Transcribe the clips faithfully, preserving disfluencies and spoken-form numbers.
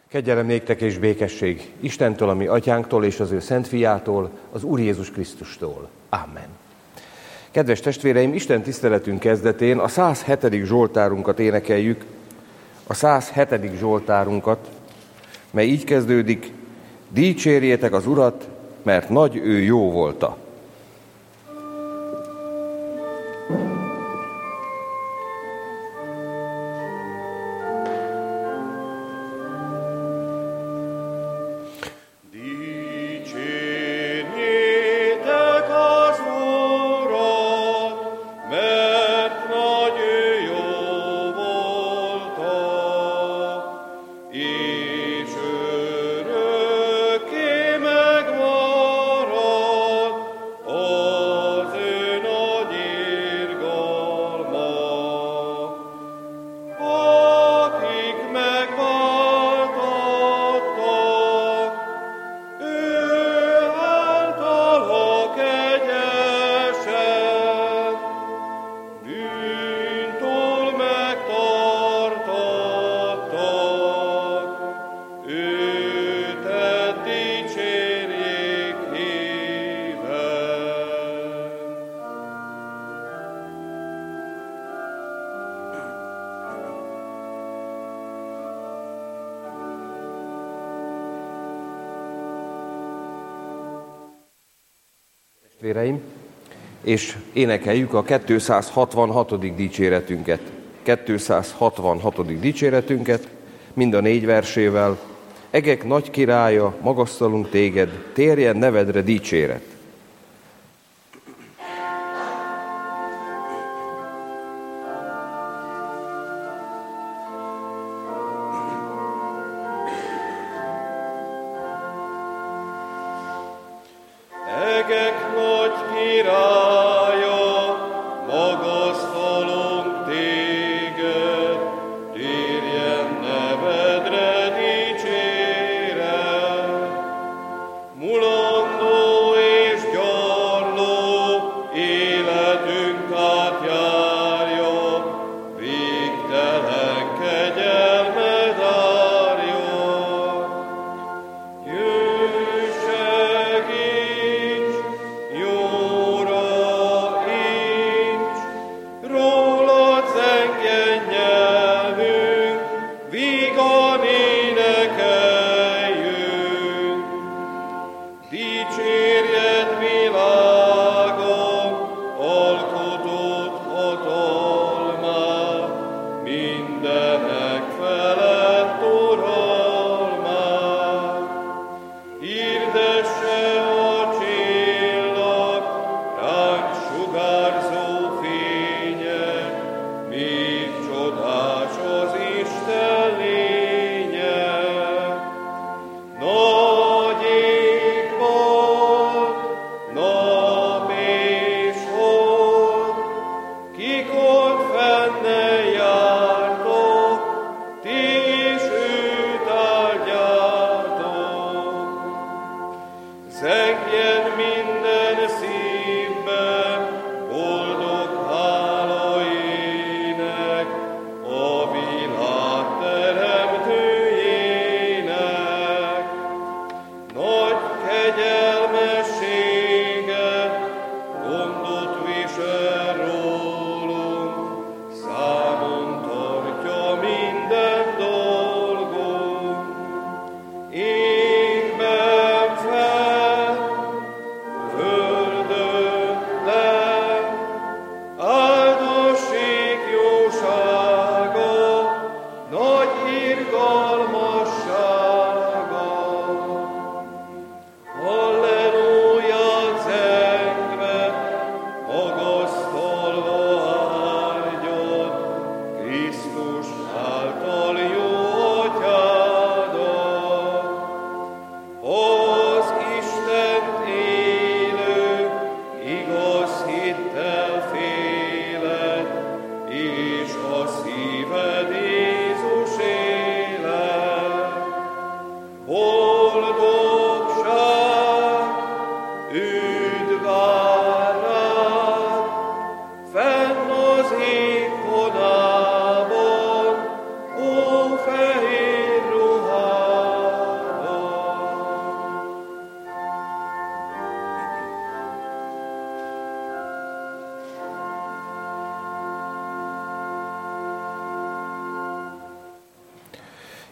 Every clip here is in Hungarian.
Kegyelem néktek és békesség Istentől, a mi atyánktól és az ő szent fiától, az Úr Jézus Krisztustól. Amen. Kedves testvéreim, Isten tiszteletünk kezdetén a száz hetedik zsoltárunkat énekeljük, a száz hetedik zsoltárunkat, mely így kezdődik: dicsérjétek az Urat, mert nagy ő jó volta. Testvéreim, és énekeljük a kétszázhatvanhatodik dicséretünket. kétszázhatvanhatodik dicséretünket, mind a négy versével. Egek nagy királya, magasztalunk téged, térjen nevedre dicséret. Mulandó és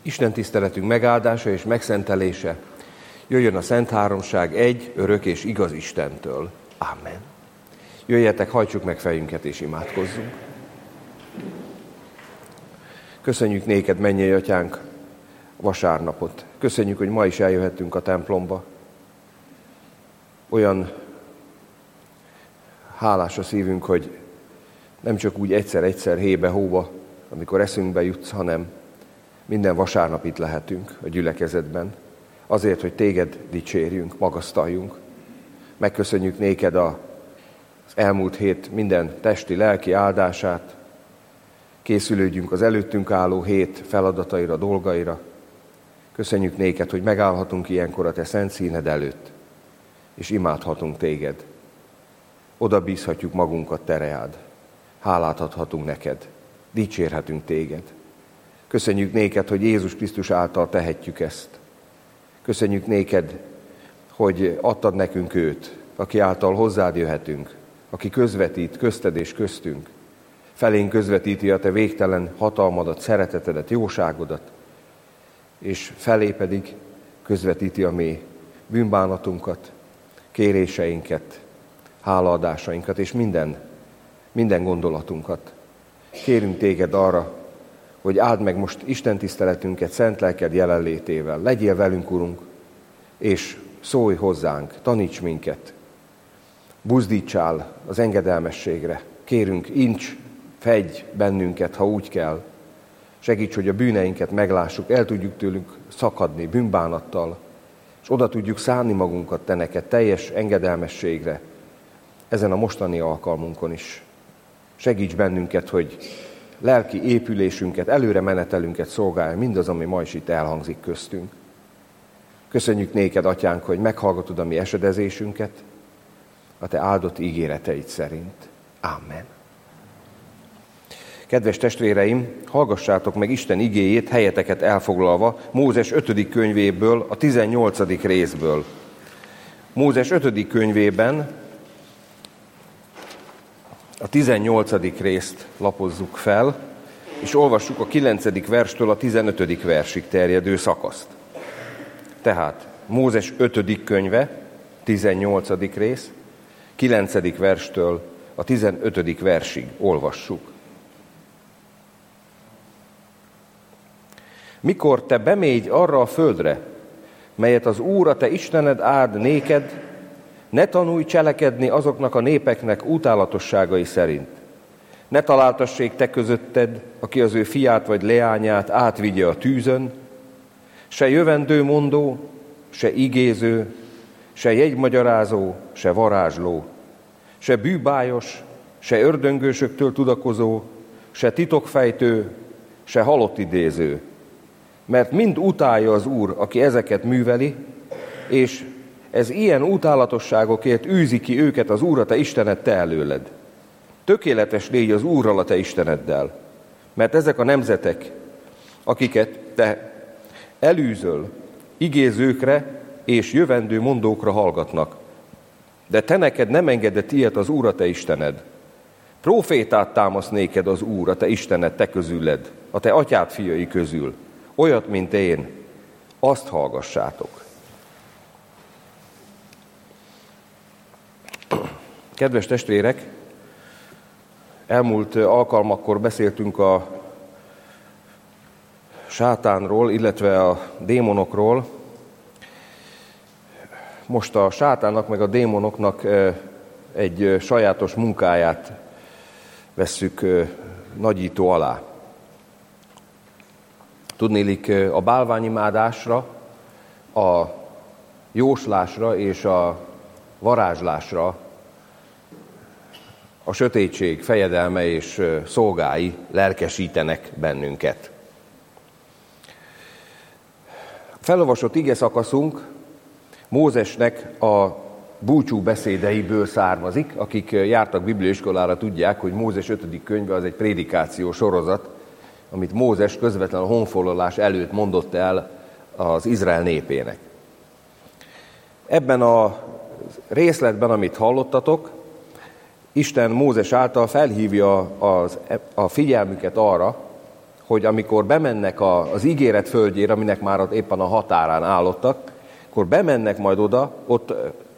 Isten tiszteletünk megáldása és megszentelése jöjjön a Szent Háromság egy, örök és igaz Istentől. Amen. Jöjjetek, hajtsuk meg fejünket és imádkozzunk. Köszönjük néked, mennyei Atyánk, vasárnapot. Köszönjük, hogy ma is eljöhettünk a templomba. Olyan hálás a szívünk, hogy nem csak úgy egyszer-egyszer hébe-hóba, amikor eszünkbe jutsz, hanem minden vasárnap itt lehetünk a gyülekezetben, azért, hogy téged dicsérjünk, magasztaljunk. Megköszönjük néked az elmúlt hét minden testi, lelki áldását, készülődjünk az előttünk álló hét feladataira, dolgaira. Köszönjük néked, hogy megállhatunk ilyenkor a te szent színed előtt, és imádhatunk téged. Oda bízhatjuk magunkat te reád. Hálát adhatunk neked, dicsérhetünk téged. Köszönjük néked, hogy Jézus Krisztus által tehetjük ezt. Köszönjük néked, hogy adtad nekünk őt, aki által hozzád jöhetünk, aki közvetít közted és köztünk. Felénk közvetíti a te végtelen hatalmadat, szeretetedet, jóságodat, és felé pedig közvetíti a mi bűnbánatunkat, kéréseinket, hálaadásainkat és minden, minden gondolatunkat. Kérünk téged arra, hogy áld meg most Isten tiszteletünket szent lelked jelenlétével. Legyél velünk, Urunk, és szólj hozzánk, taníts minket, buzdítsál az engedelmességre. Kérünk, incs, fedj bennünket, ha úgy kell. Segíts, hogy a bűneinket meglássuk, el tudjuk tőlünk szakadni bűnbánattal, és oda tudjuk szánni magunkat te neked teljes engedelmességre, ezen a mostani alkalmunkon is. Segíts bennünket, hogy lelki épülésünket, előre menetelünket szolgálja mindaz, ami ma is itt elhangzik köztünk. Köszönjük néked, Atyánk, hogy meghallgatod a mi esedezésünket, a te áldott ígéreteid szerint. Amen. Kedves testvéreim, hallgassátok meg Isten igéjét helyeteket elfoglalva Mózes ötödik könyvéből, a tizennyolcadik részből. Mózes ötödik könyvében a tizennyolcadik részt lapozzuk fel, és olvassuk a kilencedik verstől a tizenötödik versig terjedő szakaszt. Tehát Mózes ötödik könyve, tizennyolcadik rész, kilencedik verstől a tizenötödik versig olvassuk. Mikor te bemégy arra a földre, melyet az Úr, a te Istened áld néked, ne tanulj cselekedni azoknak a népeknek utálatosságai szerint. Ne találtassék te közötted, aki az ő fiát vagy leányát átvigye a tűzön, se jövendő mondó, se igéző, se jegymagyarázó, se varázsló, se bűbájos, se ördöngősöktől tudakozó, se titokfejtő, se halott idéző. Mert mind utálja az Úr, aki ezeket műveli, és ez ilyen utálatosságokért űzi ki őket az Úr, a te Istened te előled. Tökéletes légy az Úrral, a te Isteneddel, mert ezek a nemzetek, akiket te elűzöl, igézőkre és jövendő mondókra hallgatnak. De te neked nem engedett ilyet az Úr, a te Istened. Prófétát támasz néked az Úr, a te Istened te közüled, a te atyád fiai közül, olyat, mint én, azt hallgassátok. Kedves testvérek, elmúlt alkalmakkor beszéltünk a sátánról, illetve a démonokról. Most a sátánnak meg a démonoknak egy sajátos munkáját vesszük nagyító alá. Tudnélik, a bálványimádásra, a jóslásra és a varázslásra a sötétség fejedelme és szolgái lelkesítenek bennünket. Felolvasott ige szakaszunk Mózesnek a búcsú beszédeiből származik. Akik jártak bibliaiskolára, tudják, hogy Mózes ötödik könyve az egy prédikáció sorozat, amit Mózes közvetlen a honfoglalás előtt mondott el az Izrael népének. Ebben a részletben, amit hallottatok, Isten Mózes által felhívja az, a figyelmüket arra, hogy amikor bemennek a, az ígéret földjére, aminek már ott éppen a határán állottak, akkor bemennek majd oda, ott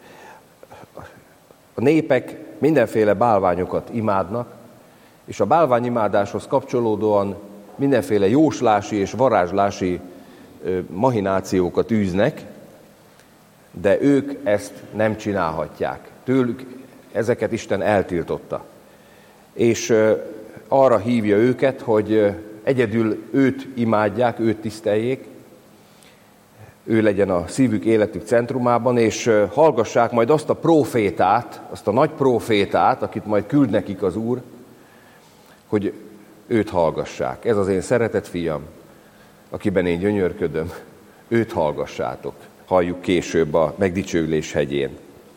a népek mindenféle bálványokat imádnak, és a bálványimádáshoz kapcsolódóan mindenféle jóslási és varázslási mahinációkat űznek, de ők ezt nem csinálhatják. Tőlük ezeket Isten eltiltotta. És arra hívja őket, hogy egyedül őt imádják, őt tiszteljék, ő legyen a szívük, életük centrumában, és hallgassák majd azt a prófétát, azt a nagy prófétát, akit majd küld nekik az Úr, hogy őt hallgassák. Ez az én szeretett fiam, akiben én gyönyörködöm, őt hallgassátok. Halljuk később a megdicsőülés hegyén.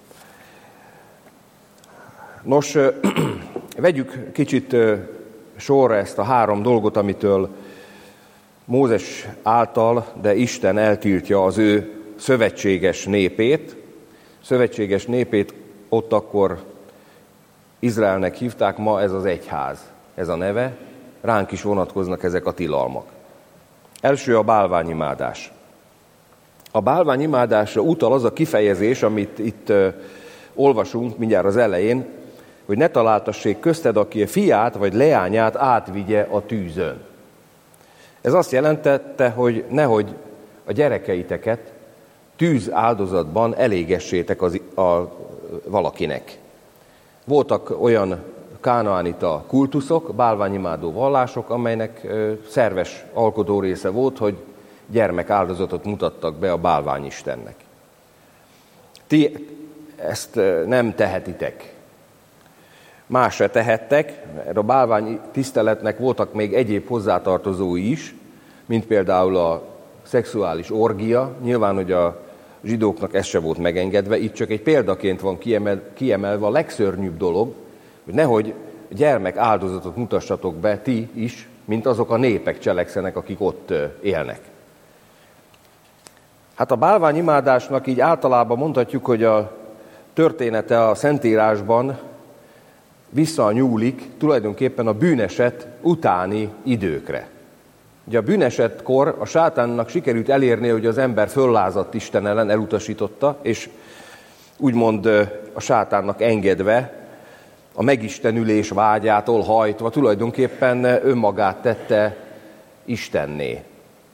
Nos, vegyük kicsit sorra ezt a három dolgot, amitől Mózes által, de Isten eltiltja az ő szövetséges népét. Szövetséges népét ott akkor Izraelnek hívták, ma ez az egyház, ez a neve, ránk is vonatkoznak ezek a tilalmak. Első a bálványimádás. A bálványimádásra utal az a kifejezés, amit itt uh, olvasunk mindjárt az elején, hogy ne találtassék közted, aki a fiát vagy leányát átvigye a tűzön. Ez azt jelentette, hogy nehogy a gyerekeiteket tűz áldozatban elégessétek az, a, valakinek. Voltak olyan kánaánita kultuszok, bálványimádó vallások, amelynek ö, szerves alkotó része volt, hogy gyermek áldozatot mutattak be a bálványistennek. Ti ezt nem tehetitek. Más se tehettek, mert a bálvány tiszteletnek voltak még egyéb hozzátartozói is, mint például a szexuális orgia. Nyilván, hogy a zsidóknak ez se volt megengedve, itt csak egy példaként van kiemel, kiemelve a legszörnyűbb dolog, hogy nehogy gyermek áldozatot mutassatok be ti is, mint azok a népek cselekszenek, akik ott élnek. Hát a bálványimádásnak így általában mondhatjuk, hogy a története a Szentírásban visszanyúlik tulajdonképpen a bűneset utáni időkre. Ugye a bűnesetkor a sátánnak sikerült elérni, hogy az ember föllázadt Isten ellen, elutasította, és úgymond a sátánnak engedve, a megistenülés vágyától hajtva tulajdonképpen önmagát tette Istenné.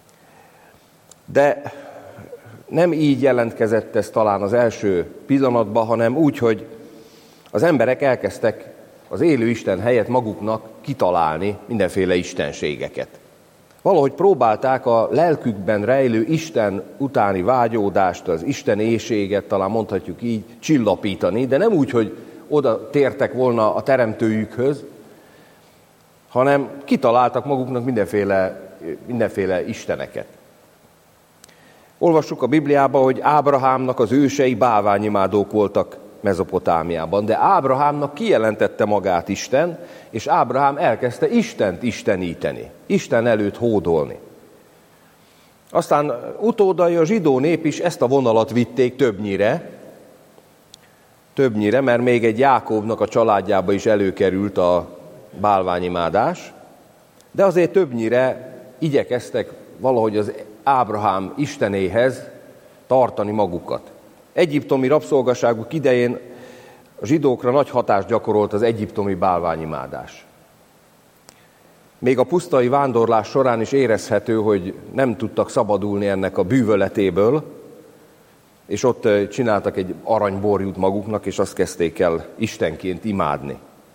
De nem így jelentkezett ez talán az első pillanatban, hanem úgy, hogy az emberek elkezdtek az élő Isten helyett maguknak kitalálni mindenféle istenségeket. Valahogy próbálták a lelkükben rejlő Isten utáni vágyódást, az Isten éhséget, talán mondhatjuk így, csillapítani, de nem úgy, hogy oda tértek volna a teremtőjükhöz, hanem kitaláltak maguknak mindenféle, mindenféle isteneket. Olvassuk a Bibliában, hogy Ábrahámnak az ősei bálványimádók voltak Mezopotámiában, de Ábrahámnak kijelentette magát Isten, és Ábrahám elkezdte Istent isteníteni, Isten előtt hódolni. Aztán utódai a zsidó nép is ezt a vonalat vitték többnyire, többnyire, mert még egy Jákóbnak a családjába is előkerült a bálványimádás, de azért többnyire igyekeztek valahogy az Ábrahám istenéhez tartani magukat. Egyiptomi rabszolgaságuk idején a zsidókra nagy hatást gyakorolt az egyiptomi bálványimádás. Még a pusztai vándorlás során is érezhető, hogy nem tudtak szabadulni ennek a bűvöletéből, és ott csináltak egy aranyborjút maguknak, és azt kezdték el istenként imádni.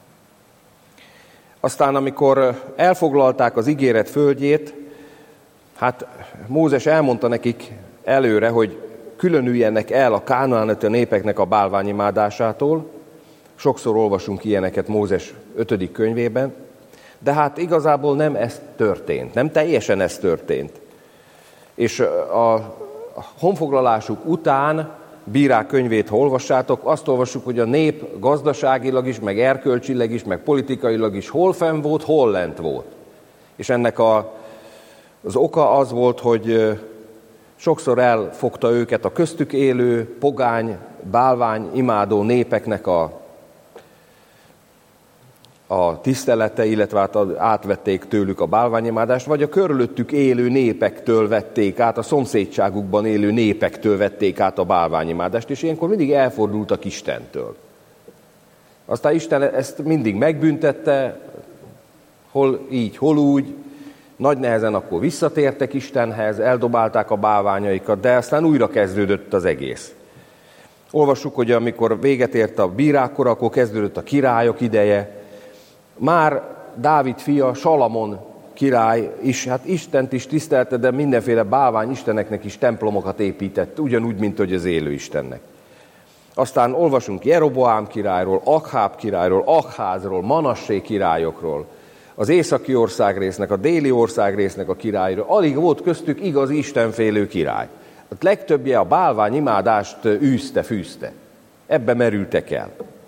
Aztán, amikor elfoglalták az ígéret földjét, hát Mózes elmondta nekik előre, hogy különüljenek el a kánaánita népeknek a bálványimádásától. Sokszor olvasunk ilyeneket Mózes ötödik könyvében, de hát igazából nem ez történt, nem teljesen ez történt. És a honfoglalásuk után, Bírák könyvét, ha olvassátok, azt olvassuk, hogy a nép gazdaságilag is, meg erkölcsileg is, meg politikailag is hol fenn volt, hol lent volt. És ennek a, az oka az volt, hogy sokszor elfogta őket a köztük élő, pogány, bálvány, imádó népeknek a a tisztelete, illetve hát átvették tőlük a bálványimádást, vagy a körülöttük élő népektől vették át, a szomszédságukban élő népektől vették át a bálványimádást, és ilyenkor mindig elfordultak Istentől. Aztán Isten ezt mindig megbüntette, hol így, hol úgy, nagy nehezen akkor visszatértek Istenhez, eldobálták a bálványaikat, de aztán újra kezdődött az egész. Olvassuk, hogy amikor véget ért a bírákkor, akkor kezdődött a királyok ideje. Már Dávid fia, Salamon király is, hát Istent is tisztelte, de mindenféle bálvány isteneknek is templomokat épített, ugyanúgy, mint hogy az élő Istennek. Aztán olvasunk Jeroboám királyról, Akháb királyról, Akházról, Manassé királyokról, az északi országrésznek, a déli országrésznek a királyról. Alig volt köztük igazi istenfélő király. A legtöbbje a bálványimádást űzte, fűzte. Ebbe merültek el.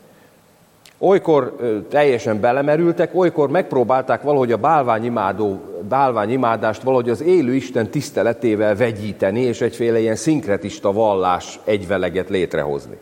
Olykor teljesen belemerültek, olykor megpróbálták valahogy a bálványimádó, bálványimádást valahogy az élő Isten tiszteletével vegyíteni, és egyféle ilyen szinkretista vallás egyveleget létrehozni.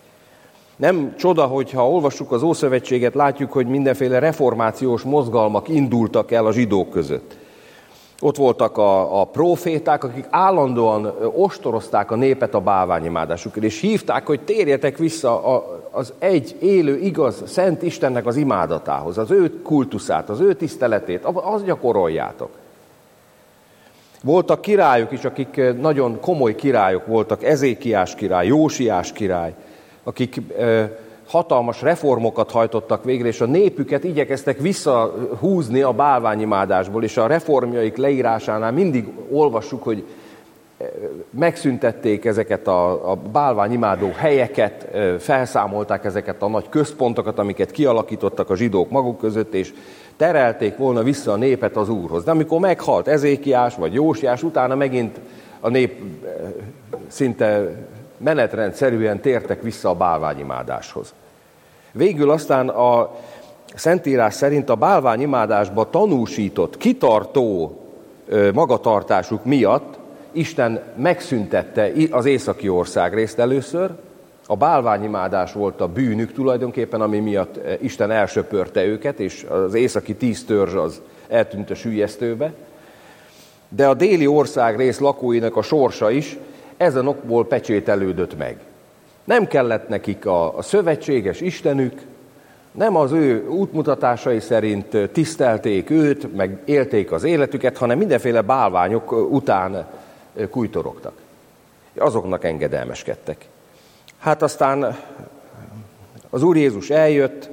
Nem csoda, hogyha olvassuk az Ószövetséget, látjuk, hogy mindenféle reformációs mozgalmak indultak el a zsidók között. Ott voltak a, a próféták, akik állandóan ostorozták a népet a bálványimádásukra, és hívták, hogy térjetek vissza a, az egy élő, igaz, szent Istennek az imádatához, az ő kultuszát, az ő tiszteletét, azt gyakoroljátok. Voltak királyok is, akik nagyon komoly királyok voltak, Ezékiás király, Jósiás király, akik hatalmas reformokat hajtottak végre, és a népüket igyekeztek visszahúzni a bálványimádásból, és a reformjaik leírásánál mindig olvassuk, hogy megszüntették ezeket a, a bálványimádó helyeket, felszámolták ezeket a nagy központokat, amiket kialakítottak a zsidók maguk között, és terelték volna vissza a népet az Úrhoz. De amikor meghalt Ezékiás vagy Jósiás, utána megint a nép szinte menetrendszerűen tértek vissza a bálványimádáshoz. Végül aztán a Szentírás szerint a bálványimádásba tanúsított, kitartó magatartásuk miatt Isten megszüntette az északi országrészt először. A bálványimádás volt a bűnük tulajdonképpen, ami miatt Isten elsöpörte őket, és az északi tíz törzs az eltűnt a süllyesztőbe. De a déli országrész lakóinak a sorsa is ezen okból pecsételődött meg. Nem kellett nekik a, a szövetséges Istenük, nem az ő útmutatásai szerint tisztelték őt, meg élték az életüket, hanem mindenféle bálványok után kújtorogtak. Azoknak engedelmeskedtek. Hát aztán az Úr Jézus eljött,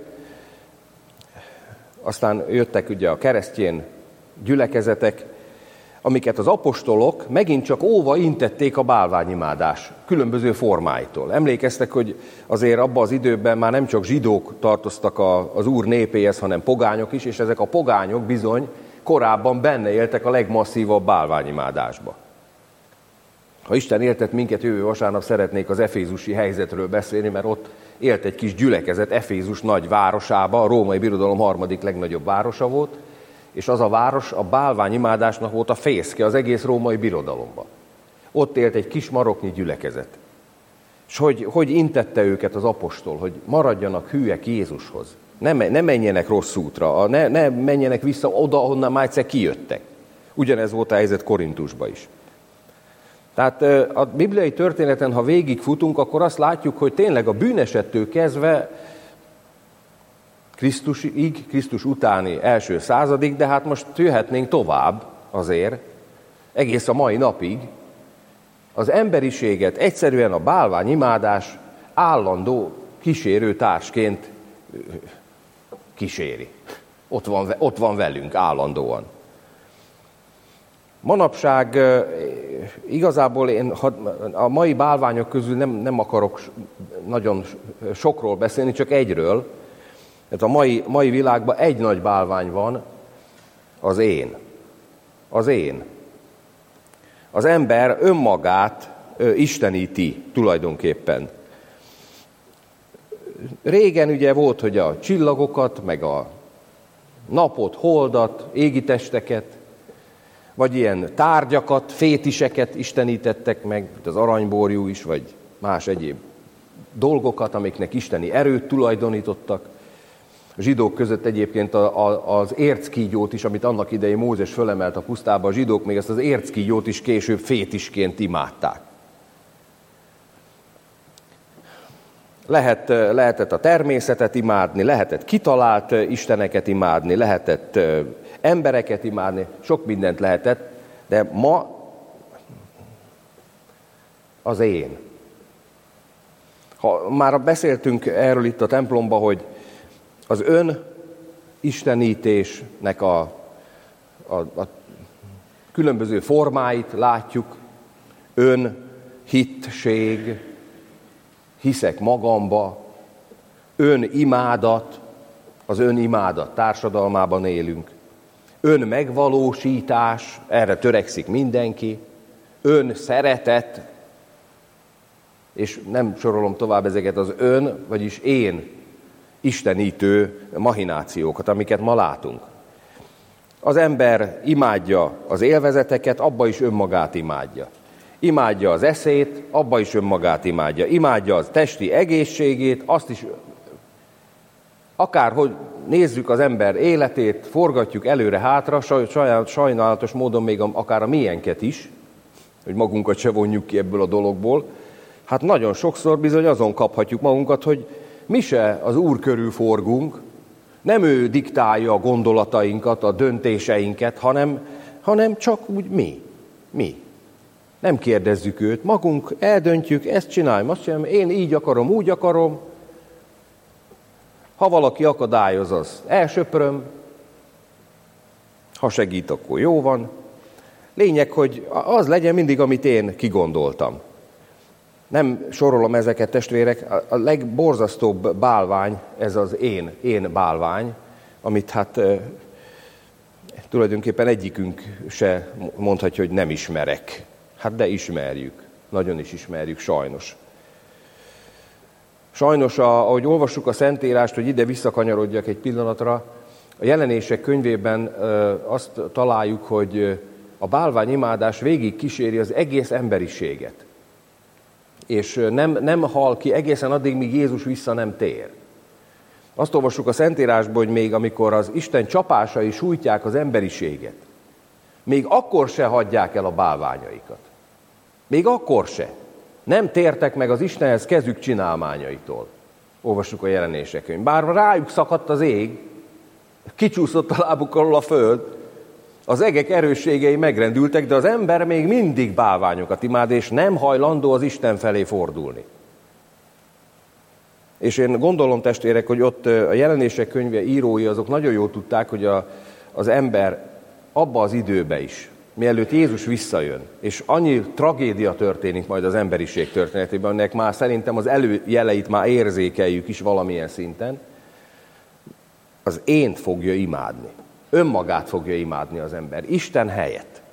aztán jöttek ugye a keresztjén gyülekezetek, amiket az apostolok megint csak óva intették a bálványimádás különböző formáitól. Emlékeztek, hogy azért abban az időben már nem csak zsidók tartoztak a, az Úr népéhez, hanem pogányok is, és ezek a pogányok bizony korábban benne éltek a legmasszívabb bálványimádásba. Ha Isten éltet minket, jövő vasárnap szeretnék az efézusi helyzetről beszélni, mert ott élt egy kis gyülekezet Efézus nagy városába, a római birodalom harmadik legnagyobb városa volt, és az a város a bálványimádásnak volt a fészke az egész római birodalomban. Ott élt egy kis maroknyi gyülekezet. És hogy, hogy intette őket az apostol, hogy maradjanak hűek Jézushoz. Ne, ne menjenek rossz útra, ne, ne menjenek vissza oda, ahonnan már egyszer kijöttek. Ugyanez volt a helyzet Korintusban is. Tehát a bibliai történeten, ha végigfutunk, akkor azt látjuk, hogy tényleg a bűnesettől kezdve Krisztusig, Krisztus utáni első századig, de hát most jöhetnénk tovább azért, egész a mai napig, az emberiséget egyszerűen a bálványimádás állandó kísérő társként kíséri. Ott van, ott van velünk állandóan. Manapság igazából én a mai bálványok közül nem, nem akarok nagyon sokról beszélni, csak egyről. Tehát a mai, mai világban egy nagy bálvány van, az én. Az én. Az ember önmagát ö, isteníti tulajdonképpen. Régen ugye volt, hogy a csillagokat, meg a napot, holdat, égitesteket, vagy ilyen tárgyakat, fétiseket istenítettek meg, mint az aranyborjú is, vagy más egyéb dolgokat, amiknek isteni erőt tulajdonítottak. A zsidók között egyébként a, a, az érckígyót is, amit annak idején Mózes fölemelt a pusztába, a zsidók még ezt az érckígyót is később fétisként imádták. Lehet, lehetett a természetet imádni, lehetett kitalált isteneket imádni, lehetett embereket imádni, sok mindent lehetett, de ma az én. Ha már beszéltünk erről itt a templomban, hogy az ön istenítésnek a, a, a különböző formáit látjuk, ön hitség, hiszek magamba, ön imádat, az ön imádat társadalmában élünk, ön megvalósítás, erre törekszik mindenki, ön szeretet, és nem sorolom tovább ezeket az ön, vagyis én istenítő mahinációkat, amiket ma látunk. Az ember imádja az élvezeteket, abba is önmagát imádja. Imádja az eszét, abba is önmagát imádja. Imádja az testi egészségét, azt is, akárhogy nézzük az ember életét, forgatjuk előre-hátra, sajnálatos módon még akár a miénket is, hogy magunkat se vonjuk ki ebből a dologból, hát nagyon sokszor bizony azon kaphatjuk magunkat, hogy mi se az Úr körül forgunk, nem ő diktálja a gondolatainkat, a döntéseinket, hanem, hanem csak úgy mi. Mi. Nem kérdezzük őt, magunk eldöntjük, ezt csináljam, azt csináljam, én így akarom, úgy akarom. Ha valaki akadályoz, az elsöpröm, ha segít, akkor jó van. Lényeg, hogy az legyen mindig, amit én kigondoltam. Nem sorolom ezeket, testvérek, a legborzasztóbb bálvány, ez az én, én bálvány, amit hát e, tulajdonképpen egyikünk se mondhatja, hogy nem ismerek. Hát de ismerjük, nagyon is ismerjük, sajnos. Sajnos, ahogy olvassuk a Szentírást, hogy ide visszakanyarodjak egy pillanatra, a Jelenések könyvében e, azt találjuk, hogy a bálványimádás végig kíséri az egész emberiséget. És nem, nem hal ki egészen addig, míg Jézus vissza nem tér. Azt olvassuk a Szentírásban, hogy még amikor az Isten csapásai sújtják az emberiséget, még akkor se hagyják el a bálványaikat. Még akkor se. Nem tértek meg az Istenhez kezük csinálmányaitól. Olvassuk a Jelenések könyvben. Bár rájuk szakadt az ég, kicsúszott a lábuk alól a föld, az egek erősségei megrendültek, de az ember még mindig bálványokat imád, és nem hajlandó az Isten felé fordulni. És én gondolom, testvérek, hogy ott a Jelenések könyve írói azok nagyon jól tudták, hogy a, az ember abba az időbe is, mielőtt Jézus visszajön, és annyi tragédia történik majd az emberiség történetében, ennek már szerintem az előjeleit már érzékeljük is valamilyen szinten, az ént fogja imádni. Önmagát fogja imádni az ember, Isten helyett.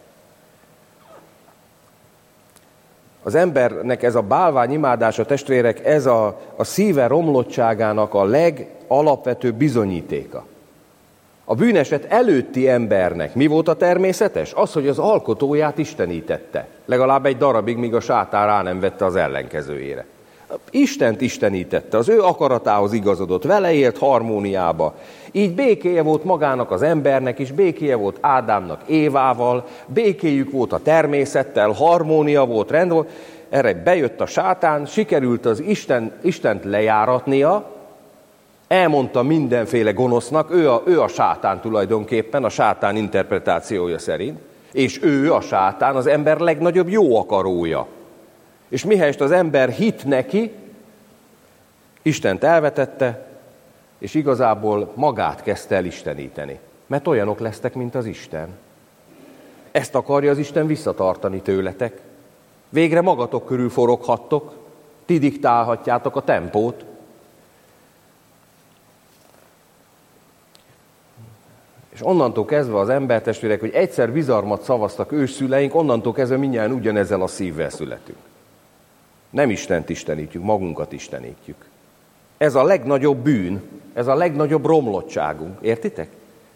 Az embernek ez a bálványimádása, testvérek, ez a, a szíve romlottságának a legalapvetőbb bizonyítéka. A bűneset előtti embernek mi volt a természetes? Az, hogy az alkotóját istenítette. Legalább egy darabig, míg a sátán rá nem vette az ellenkezőjére. Istent istenítette, az ő akaratához igazodott, vele élt harmóniába. Így békéje volt magának az embernek is, békéje volt Ádámnak Évával, békéjük volt a természettel, harmónia volt, rend volt. Erre bejött a sátán, sikerült az Isten, Istent lejáratnia, elmondta mindenféle gonosznak, ő a, ő a sátán tulajdonképpen, a sátán interpretációja szerint, és ő a sátán az ember legnagyobb jó akarója. És mihelyest az ember hit neki, Istent elvetette, és igazából magát kezdte el isteníteni. Mert olyanok lesztek, mint az Isten. Ezt akarja az Isten visszatartani tőletek. Végre magatok körül foroghattok, ti diktálhatjátok a tempót. És onnantól kezdve az embertestvérek, hogy egyszer bizarmat szavaztak ősszüleink, onnantól kezdve mindjárt ugyanezzel a szívvel születünk. Nem Istent istenítjük, magunkat istenítjük. Ez a legnagyobb bűn, ez a legnagyobb romlottságunk. Értitek?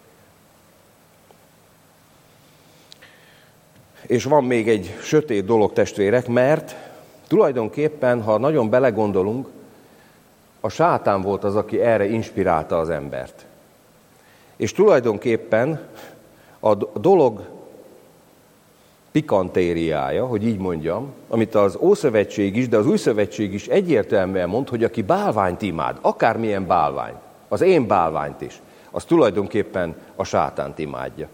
És van még egy sötét dolog, testvérek, mert tulajdonképpen, ha nagyon belegondolunk, a sátán volt az, aki erre inspirálta az embert. És tulajdonképpen a dolog pikantériája, hogy így mondjam, amit az Ószövetség is, de az Új Szövetség is egyértelműen mond, hogy aki bálványt imád, akármilyen bálvány, az én bálványt is, az tulajdonképpen a sátánt imádja.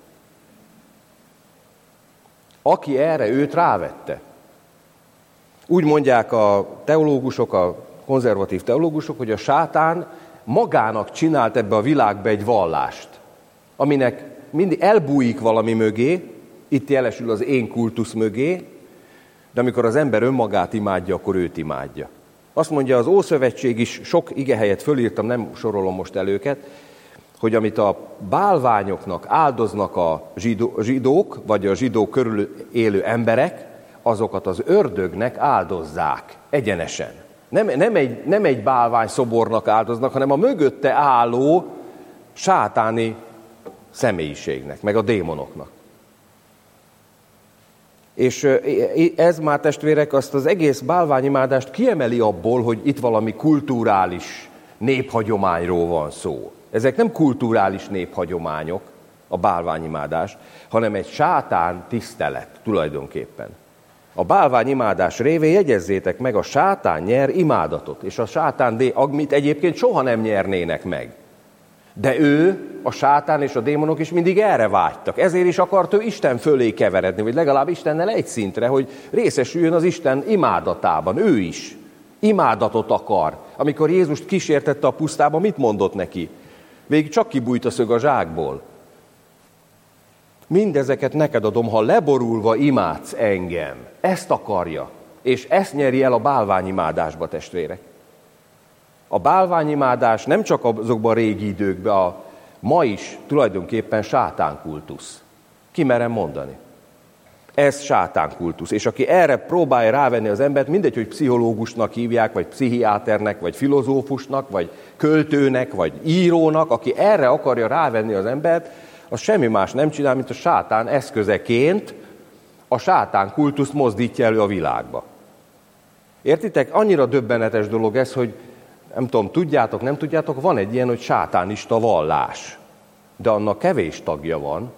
Aki erre őt rávette. Úgy mondják a teológusok, a konzervatív teológusok, hogy a sátán magának csinált ebbe a világba egy vallást, aminek mindig elbújik valami mögé, itt jelesül az én kultusz mögé, de amikor az ember önmagát imádja, akkor őt imádja. Azt mondja az Ószövetség is, sok igehelyet fölírtam, nem sorolom most el őket, hogy amit a bálványoknak áldoznak a zsidók, vagy a zsidók körül élő emberek, azokat az ördögnek áldozzák egyenesen. Nem, nem, egy, nem egy bálvány szobornak áldoznak, hanem a mögötte álló sátáni személyiségnek, meg a démonoknak. És ez már, testvérek, azt az egész bálványimádást kiemeli abból, hogy itt valami kulturális néphagyományról van szó. Ezek nem kulturális néphagyományok, a bálványimádás, hanem egy sátán tisztelet tulajdonképpen. A bálványimádás révén jegyezzétek meg, a sátán nyer imádatot, és a sátán, amit egyébként soha nem nyernének meg. De ő, a sátán és a démonok is mindig erre vágytak. Ezért is akart ő Isten fölé keveredni, vagy legalább Istennel egy szintre, hogy részesüljön az Isten imádatában. Ő is imádatot akar. Amikor Jézust kísértette a pusztába, mit mondott neki? Végig csak kibújt a szög a zsákból. Mindezeket neked adom, ha leborulva imádsz engem. Ezt akarja. És ezt nyeri el a bálványimádásba, testvérek. A bálványimádás nem csak azokban a régi időkben, a ma is tulajdonképpen sátánkultusz. Ki merem mondani? Ez sátánkultusz. És aki erre próbálja rávenni az embert, mindegy, hogy pszichológusnak hívják, vagy pszichiáternek, vagy filozófusnak, vagy költőnek, vagy írónak, aki erre akarja rávenni az embert, az semmi más nem csinál, mint a sátán eszközeként a sátánkultuszt mozdítja elő a világba. Értitek? Annyira döbbenetes dolog ez, hogy nem tudom, tudjátok, nem tudjátok, van egy ilyen, hogy sátánista vallás, de annak kevés tagja van.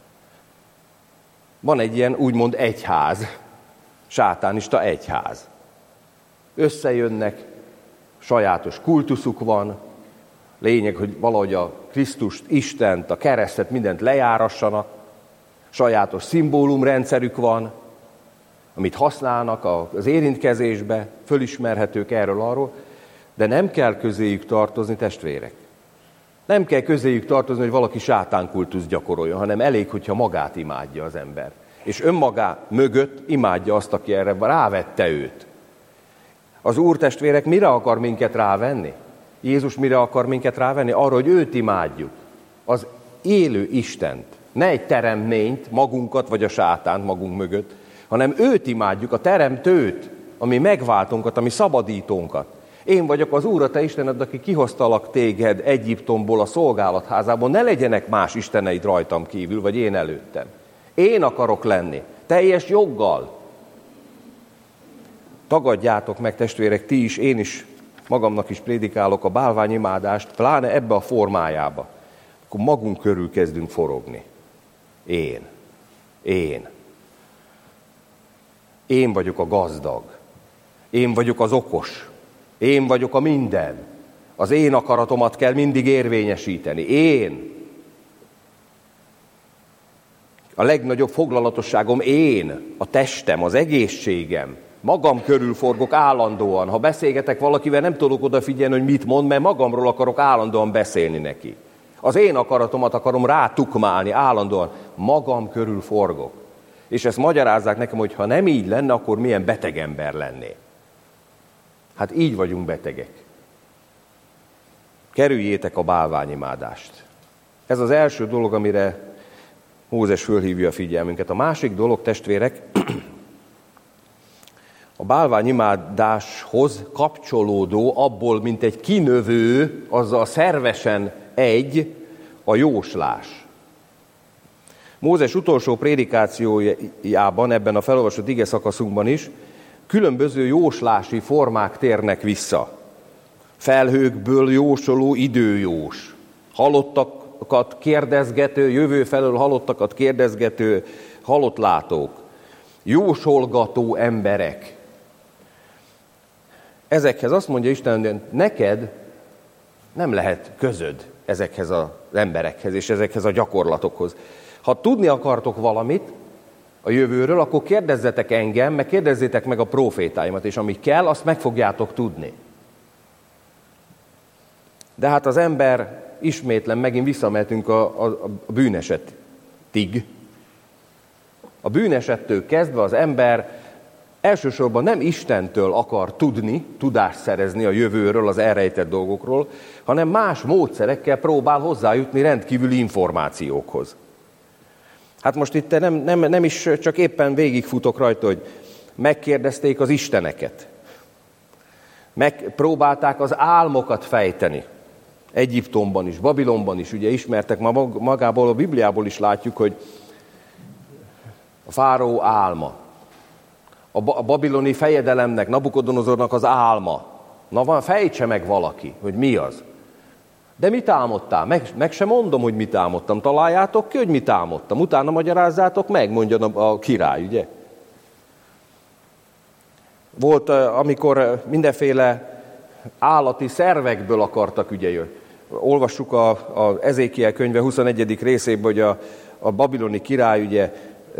Van egy ilyen úgymond egyház, sátánista egyház. Összejönnek, sajátos kultuszuk van, lényeg, hogy valahogy a Krisztust, Istent, a keresztet, mindent lejárassanak, sajátos szimbólumrendszerük van, amit használnak az érintkezésbe, fölismerhetők erről-arról, de nem kell közéjük tartozni, testvérek. Nem kell közéjük tartozni, hogy valaki sátánkultuszt gyakoroljon, hanem elég, hogyha magát imádja az ember. És önmagá mögött imádja azt, aki erre rávette őt. Az Úr, testvérek, mire akar minket rávenni? Jézus mire akar minket rávenni? Arra, hogy őt imádjuk. Az élő Istent. Ne egy teremményt, magunkat vagy a sátánt magunk mögött, hanem őt imádjuk, a teremtőt, ami megváltunkat, ami szabadítónkat. Én vagyok az Úr, a te Istened, aki kihoztalak téged Egyiptomból, a szolgálatházából, ne legyenek más isteneid rajtam kívül, vagy én előttem. Én akarok lenni, teljes joggal. Tagadjátok meg, testvérek, ti is, én is, magamnak is prédikálok a bálványimádást, pláne ebbe a formájába. Akkor magunk körül kezdünk forogni. Én. Én. Én vagyok a gazdag. Én vagyok az okos. Én vagyok a minden. Az én akaratomat kell mindig érvényesíteni. Én. A legnagyobb foglalatosságom én, a testem, az egészségem. Magam körül forgok állandóan. Ha beszélgetek valakivel, nem tudok odafigyelni, hogy mit mond, mert magamról akarok állandóan beszélni neki. Az én akaratomat akarom rátukmálni állandóan. Magam körül forgok. És ezt magyarázzák nekem, hogy ha nem így lenne, akkor milyen beteg ember lenné. Hát így vagyunk betegek. Kerüljétek a bálványimádást. Ez az első dolog, amire Mózes fölhívja a figyelmünket. A másik dolog, testvérek, a bálványimádáshoz kapcsolódó, abból mint egy kinövő, azzal szervesen egy, a jóslás. Mózes utolsó prédikációjában, ebben a felolvasott igeszakaszunkban is, különböző jóslási formák térnek vissza. felhőkből jósoló időjós, halottakat kérdezgető, jövő felől halottakat kérdezgető halottlátók, jósolgató emberek. Ezekhez azt mondja Isten, hogy neked nem lehet közöd ezekhez az emberekhez és ezekhez a gyakorlatokhoz. Ha tudni akartok valamit a jövőről, akkor kérdezzetek engem, meg kérdezzétek meg a prófétáimat, és ami kell, azt meg fogjátok tudni. De hát az ember, ismétlen megint visszamehetünk a, a, a bűnesetig. A bűnesettől kezdve az ember elsősorban nem Istentől akar tudni, tudást szerezni a jövőről, az elrejtett dolgokról, hanem más módszerekkel próbál hozzájutni rendkívüli információkhoz. Hát most itt nem, nem, nem is csak éppen végigfutok rajta, hogy megkérdezték az isteneket. Megpróbálták az álmokat fejteni. Egyiptomban is, Babilonban is, ugye ismertek, ma magából a Bibliából is látjuk, hogy a fáraó álma, a babiloni fejedelemnek, Nabukodonozornak az álma. Na van, fejtse meg valaki, hogy mi az. De mit álmodtál? Meg, meg sem mondom, hogy mit álmodtam. Találjátok ki, hogy mit álmodtam. Utána magyarázzátok meg, mondja a király, ugye? Volt, amikor mindenféle állati szervekből akartak ugye jönni. Olvassuk az Ezékiel könyve huszonegyedik részében, hogy a, a babiloni király ugye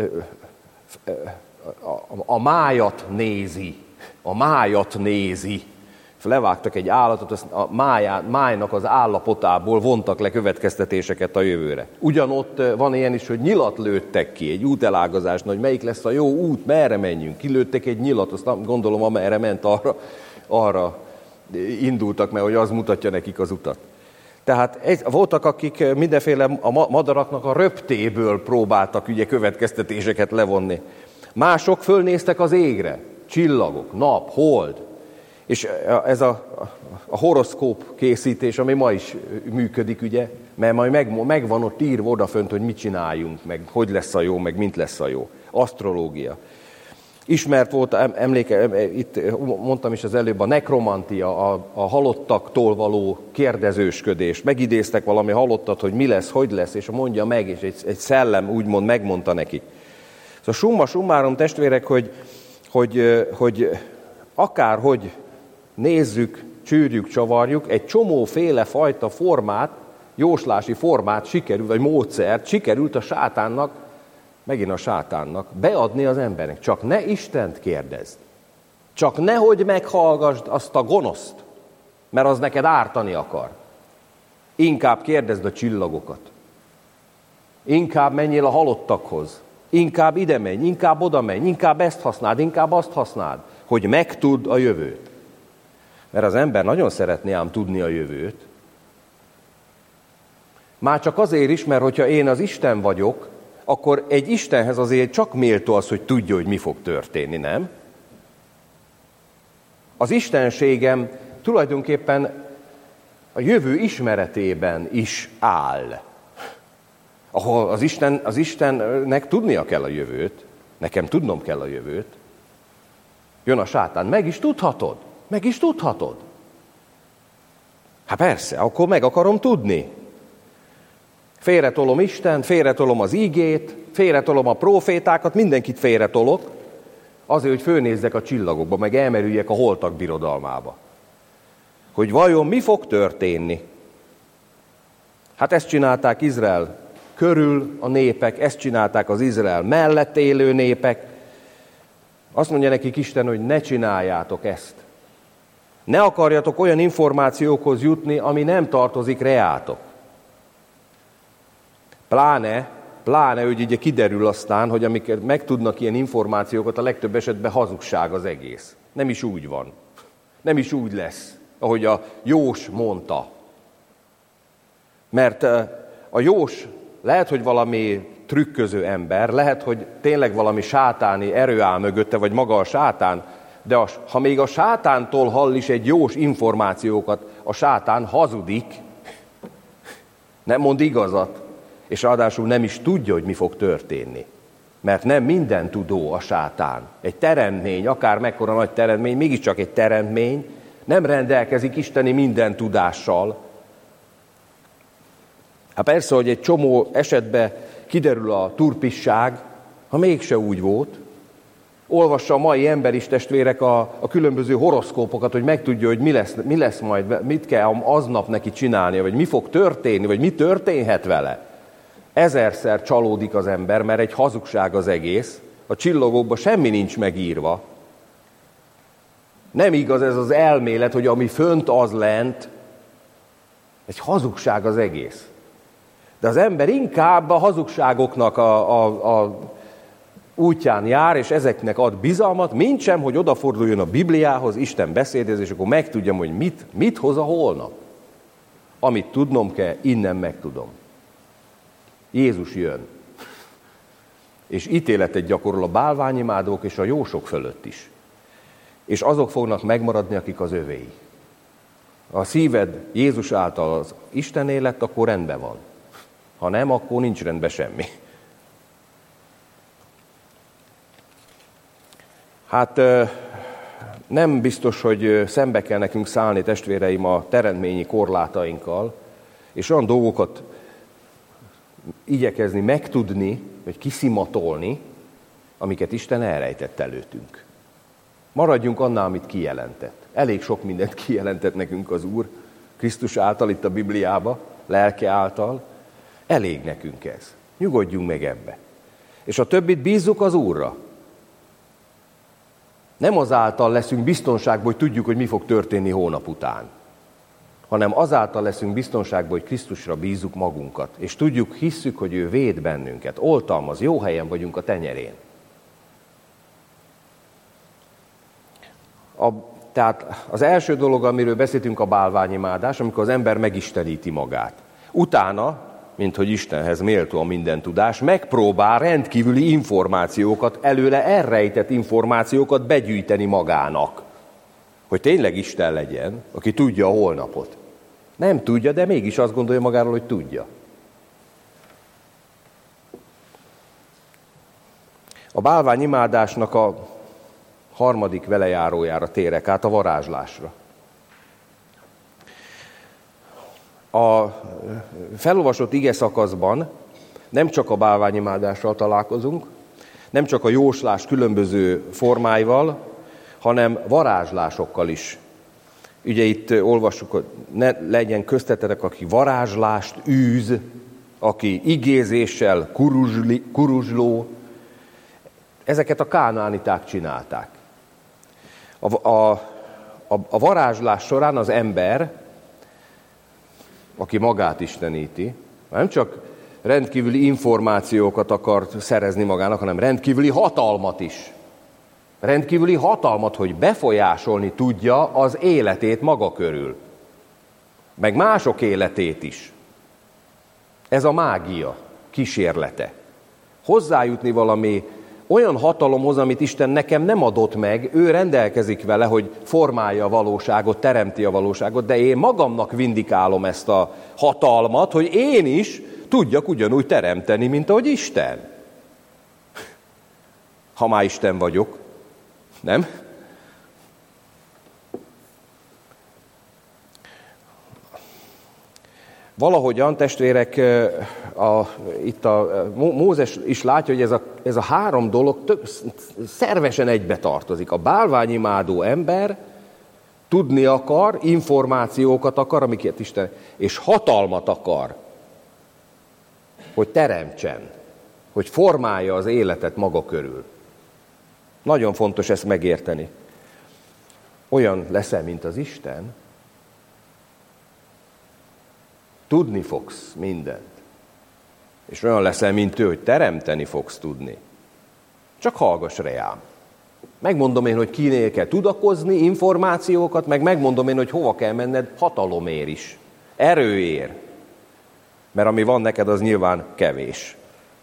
a, a májat nézi. A májat nézi. Levágtak egy állatot, azt a májá, májnak az állapotából vontak le következtetéseket a jövőre. Ugyanott van ilyen is, hogy nyilat lőttek ki, egy útelágazásnál, hogy melyik lesz a jó út, merre menjünk. Kilőttek egy nyilat, azt gondolom, amerre ment, arra, arra indultak, mert hogy az mutatja nekik az utat. Tehát ez, voltak, akik mindenféle a madaraknak a röptéből próbáltak ugye következtetéseket levonni. Mások fölnéztek az égre, csillagok, nap, hold. És ez a, a horoszkóp készítés, ami ma is működik, ugye, mert majd meg, meg van ott írva odafönt, hogy mit csináljunk, meg hogy lesz a jó, meg mint lesz a jó. Asztrológia. Ismert volt, emléke, itt mondtam is az előbb, a nekromantia, a, a halottaktól való kérdezősködés. Megidéztek valami halottat, hogy mi lesz, hogy lesz, és mondja meg, és egy, egy szellem úgymond megmondta nekik. Szóval summa summarum, testvérek, hogy, hogy, hogy akárhogy nézzük, csűrjük, csavarjuk, egy csomóféle fajta formát, jóslási formát sikerült, vagy módszert sikerült a sátánnak, megint a sátánnak beadni az embernek. Csak ne Istent kérdezd. Csak nehogy meghallgasd azt a gonoszt, mert az neked ártani akar. Inkább kérdezd a csillagokat. Inkább menjél a halottakhoz. Inkább ide menj, inkább oda menj, inkább ezt használd, inkább azt használd, hogy megtudd a jövőt. Mert az ember nagyon szeretné ám tudni a jövőt. Már csak azért is, mert hogyha én az Isten vagyok, akkor egy Istenhez azért csak méltó az, hogy tudja, hogy mi fog történni, nem? Az istenségem tulajdonképpen a jövő ismeretében is áll. Ahol az, Isten, az Istennek tudnia kell a jövőt, nekem tudnom kell a jövőt, jön a sátán, meg is tudhatod, meg is tudhatod. Hát persze, akkor meg akarom tudni. Félretolom Istent, félretolom az ígét, félretolom a prófétákat, mindenkit félretolok, azért, hogy fölnézzek a csillagokba, meg elmerüljek a holtak birodalmába. Hogy vajon mi fog történni? Hát ezt csinálták Izrael körül a népek, ezt csinálták az Izrael mellett élő népek. Azt mondja nekik Isten, hogy ne csináljátok ezt. Ne akarjatok olyan információkhoz jutni, ami nem tartozik reátok. Pláne, pláne, hogy ugye kiderül aztán, hogy amikor megtudnak ilyen információkat, a legtöbb esetben hazugság az egész. Nem is úgy van. Nem is úgy lesz, ahogy a Jós mondta. Mert a Jós lehet, hogy valami trükköző ember, lehet, hogy tényleg valami sátáni erő áll mögötte, vagy maga a sátán, de a, ha még a sátántól hall is egy jós információkat, a sátán hazudik, nem mond igazat, és ráadásul nem is tudja, hogy mi fog történni. Mert nem minden tudó a sátán. Egy teremtmény, akár mekkora nagy teremtmény, mégiscsak egy teremtmény, Nem rendelkezik isteni minden tudással. Hát persze, hogy egy csomó esetben kiderül a turpisság, ha mégse úgy volt. Olvassa a mai ember is, testvérek, a, a különböző horoszkópokat, hogy megtudja, hogy mi lesz, mi lesz majd, mit kell aznap neki csinálnia, vagy mi fog történni, vagy mi történhet vele. Ezerszer csalódik az ember, mert egy hazugság az egész. A csillagokban semmi nincs megírva. Nem igaz ez az elmélet, hogy ami fönt, az lent. Egy hazugság az egész. De az ember inkább a hazugságoknak a, a, a útján jár, és ezeknek ad bizalmat, mintsem, hogy odaforduljon a Bibliához, Isten beszédhez, és akkor megtudjam, hogy mit, mit hoz a holnap. Amit tudnom kell, innen megtudom. Jézus jön, és ítéletet gyakorol a bálványimádók és a jósok fölött is. És azok fognak megmaradni, akik az övéi. Ha a szíved Jézus által az Istené lett, akkor rendben van. Ha nem, akkor nincs rendben semmi. Hát nem biztos, hogy szembe kell nekünk szállni, testvéreim, a teremtményi korlátainkkal, és olyan dolgokat igyekezni megtudni, vagy kiszimatolni, amiket Isten elrejtett előttünk. Maradjunk annál, amit kijelentett. Elég sok mindent kijelentett nekünk az Úr, Krisztus által, itt a Bibliába, lelke által. Elég nekünk ez. Nyugodjunk meg ebbe. És a többit bízzuk az Úrra. Nem azáltal leszünk biztonságban, hogy tudjuk, hogy mi fog történni hónap után, hanem azáltal leszünk biztonságban, hogy Krisztusra bízzuk magunkat, és tudjuk, hisszük, hogy ő véd bennünket, oltalmaz, jó helyen vagyunk a tenyerén. A, tehát az első dolog, amiről beszéltünk, a bálványimádás, amikor az ember megisteníti magát. Utána, mint hogy Istenhez méltó a minden tudás, megpróbál rendkívüli információkat, előle elrejtett információkat begyűjteni magának, hogy tényleg Isten legyen, aki tudja a holnapot. Nem tudja, de mégis azt gondolja magáról, hogy tudja. A bálványimádásnak a harmadik velejárójára térek át, a varázslásra. A felolvasott ige szakaszban nem csak a bálványimádással találkozunk, nem csak a jóslás különböző formáival, hanem varázslásokkal is. Ugye itt olvassuk, hogy ne legyen köztetek, aki varázslást űz, aki igézéssel kuruzsli, kuruzsló. Ezeket a kánaániták csinálták. A, a, a, a varázslás során az ember, aki magát isteníti, nem csak rendkívüli információkat akar szerezni magának, hanem rendkívüli hatalmat is. Rendkívüli hatalmat, hogy befolyásolni tudja az életét maga körül. Meg mások életét is. Ez a mágia kísérlete. Hozzájutni valami olyan hatalomhoz, amit Isten nekem nem adott meg, ő rendelkezik vele, hogy formálja a valóságot, teremti a valóságot, de én magamnak vindikálom ezt a hatalmat, hogy én is tudjak ugyanúgy teremteni, mint ahogy Isten. Ha már Isten vagyok, nem? Valahogyan, testvérek, a, itt a Mózes is látja, hogy ez a, ez a három dolog tök, szervesen egybe tartozik. A bálványimádó ember tudni akar, információkat akar, amiket Isten, és hatalmat akar, hogy teremtsen, hogy formálja az életet maga körül. Nagyon fontos ezt megérteni. Olyan leszel, mint az Isten, tudni fogsz mindent. És olyan leszel, mint ő, hogy teremteni fogsz tudni. Csak hallgass rám. Megmondom én, hogy kinél kell tudakozni, információkat, meg megmondom én, hogy hova kell menned hatalomért is. Erőért. Mert ami van neked, az nyilván kevés.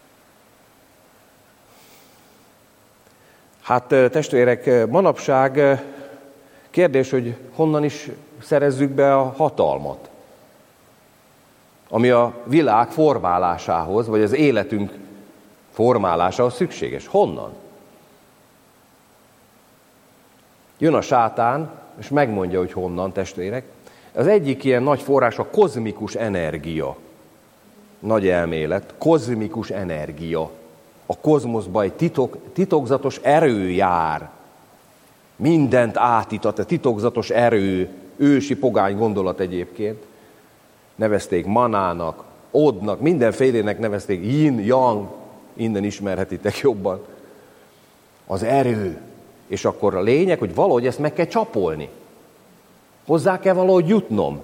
Hát testvérek, manapság kérdés, hogy honnan is szerezzük be a hatalmat, ami a világ formálásához, vagy az életünk formálásához szükséges. Honnan? Jön a sátán, és megmondja, hogy honnan, testvérek. Az egyik ilyen nagy forrás a kozmikus energia. Nagy elmélet, kozmikus energia. A kozmoszban egy titok, titokzatos erő jár. Mindent átítat, a titokzatos erő, ősi pogány gondolat egyébként. Nevezték manának, odnak, mindenfélének nevezték, yin, yang, innen ismerhetitek jobban. Az erő. És akkor a lényeg, hogy valahogy ezt meg kell csapolni. Hozzá kell valahogy jutnom.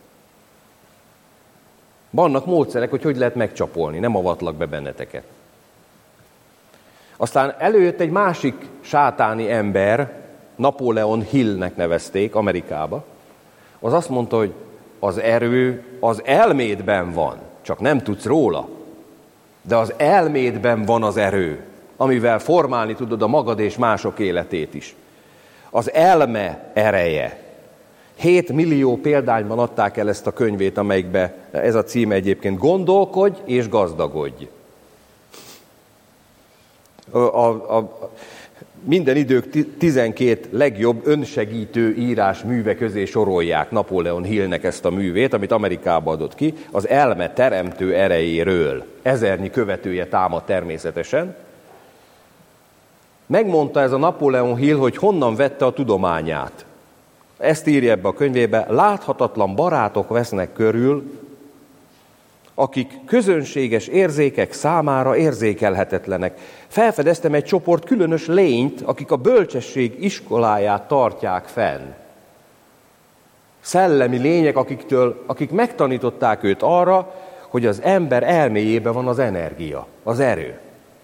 Vannak módszerek, hogy hogy lehet megcsapolni, nem avatlak be benneteket. Aztán előjött egy másik sátáni ember, Napoleon Hillnek nevezték Amerikába. Az azt mondta, hogy az erő az elmédben van, csak nem tudsz róla. De az elmédben van az erő, amivel formálni tudod a magad és mások életét is. Az elme ereje. Hét millió példányban adták el ezt a könyvét, amelyikbe ez a címe egyébként, Gondolkodj és gazdagodj. A, a, a, minden idők tizenkét legjobb önsegítő írás műve közé sorolják Napoleon Hillnek ezt a művét, amit Amerikába adott ki, az elme teremtő erejéről. Ezernyi követője támad természetesen. Megmondta ez a Napoleon Hill, hogy honnan vette a tudományát. Ezt írja ebbe a könyvébe, láthatatlan barátok vesznek körül, akik közönséges érzékek számára érzékelhetetlenek. Felfedeztem egy csoport különös lényt, akik a bölcsesség iskoláját tartják fenn. Szellemi lények, akiktől, akik megtanították őt arra, hogy az ember elméjében van az energia, az erő.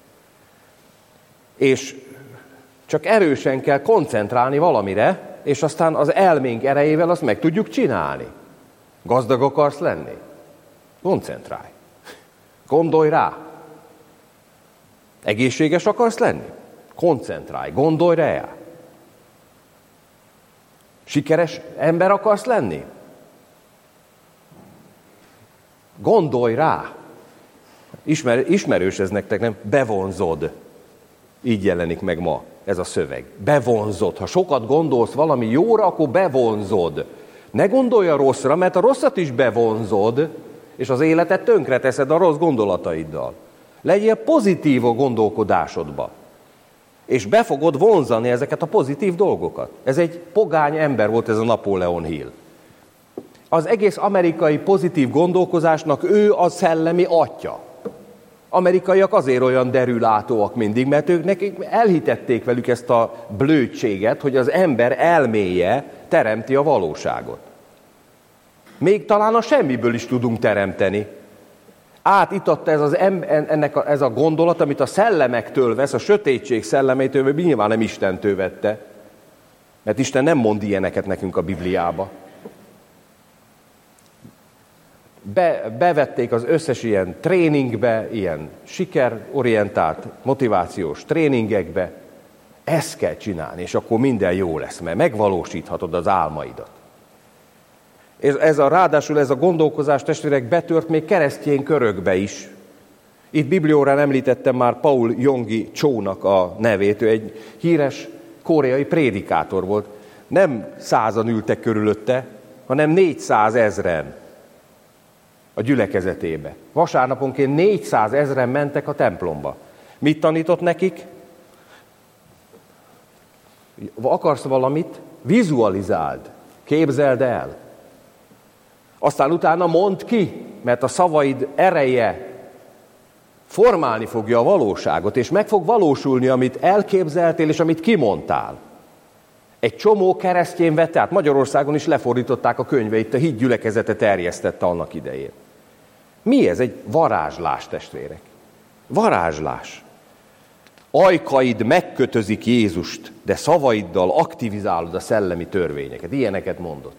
És csak erősen kell koncentrálni valamire, és aztán az elménk erejével azt meg tudjuk csinálni. Gazdag akarsz lenni? Koncentrálj. Gondolj rá. Egészséges akarsz lenni? Koncentrálj. Gondolj rá. Sikeres ember akarsz lenni? Gondolj rá. Ismer, ismerős ez nektek, nem? Bevonzod. Így jelenik meg ma ez a szöveg. Bevonzod. Ha sokat gondolsz valami jóra, akkor bevonzod. Ne gondolj a rosszra, mert a rosszat is bevonzod, és az életet tönkreteszed a rossz gondolataiddal. Legyél pozitív a gondolkodásodba, és be fogod vonzani ezeket a pozitív dolgokat. Ez egy pogány ember volt, ez a Napoleon Hill. Az egész amerikai pozitív gondolkozásnak ő a szellemi atya. Amerikaiak azért olyan derűlátóak mindig, mert ők nekik elhitették velük ezt a blödséget, hogy az ember elméje teremti a valóságot. Még talán a semmiből is tudunk teremteni. Átitatta ez, az em, ennek a, ez a gondolat, amit a szellemektől vesz, a sötétség szellemeitől, mert nyilván nem Istentől vette. Mert Isten nem mond ilyeneket nekünk a Bibliába. Be, bevették az összes ilyen tréningbe, ilyen sikerorientált, motivációs tréningekbe. Ezt kell csinálni, és akkor minden jó lesz, mert megvalósíthatod az álmaidat. És ez a, ráadásul ez a gondolkozás, testvérek, betört még keresztény körökbe is. Itt bibliórán említettem már Paul Yonggi Chónak a nevét, ő egy híres koreai prédikátor volt. Nem százan ültek körülötte, hanem négyszázezren a gyülekezetébe. Vasárnaponként négyszázezren mentek a templomba. Mit tanított nekik? Akarsz valamit? Vizualizáld, képzeld el. Aztán utána mondd ki, mert a szavaid ereje formálni fogja a valóságot, és meg fog valósulni, amit elképzeltél, és amit kimondtál. Egy csomó keresztény vette át, Magyarországon is lefordították a könyveit, a hit gyülekezete terjesztette annak idején. Mi ez? Egy varázslás, testvérek. Varázslás. Ajkaid megkötözik Jézust, de szavaiddal aktivizálod a szellemi törvényeket. Ilyeneket mondott.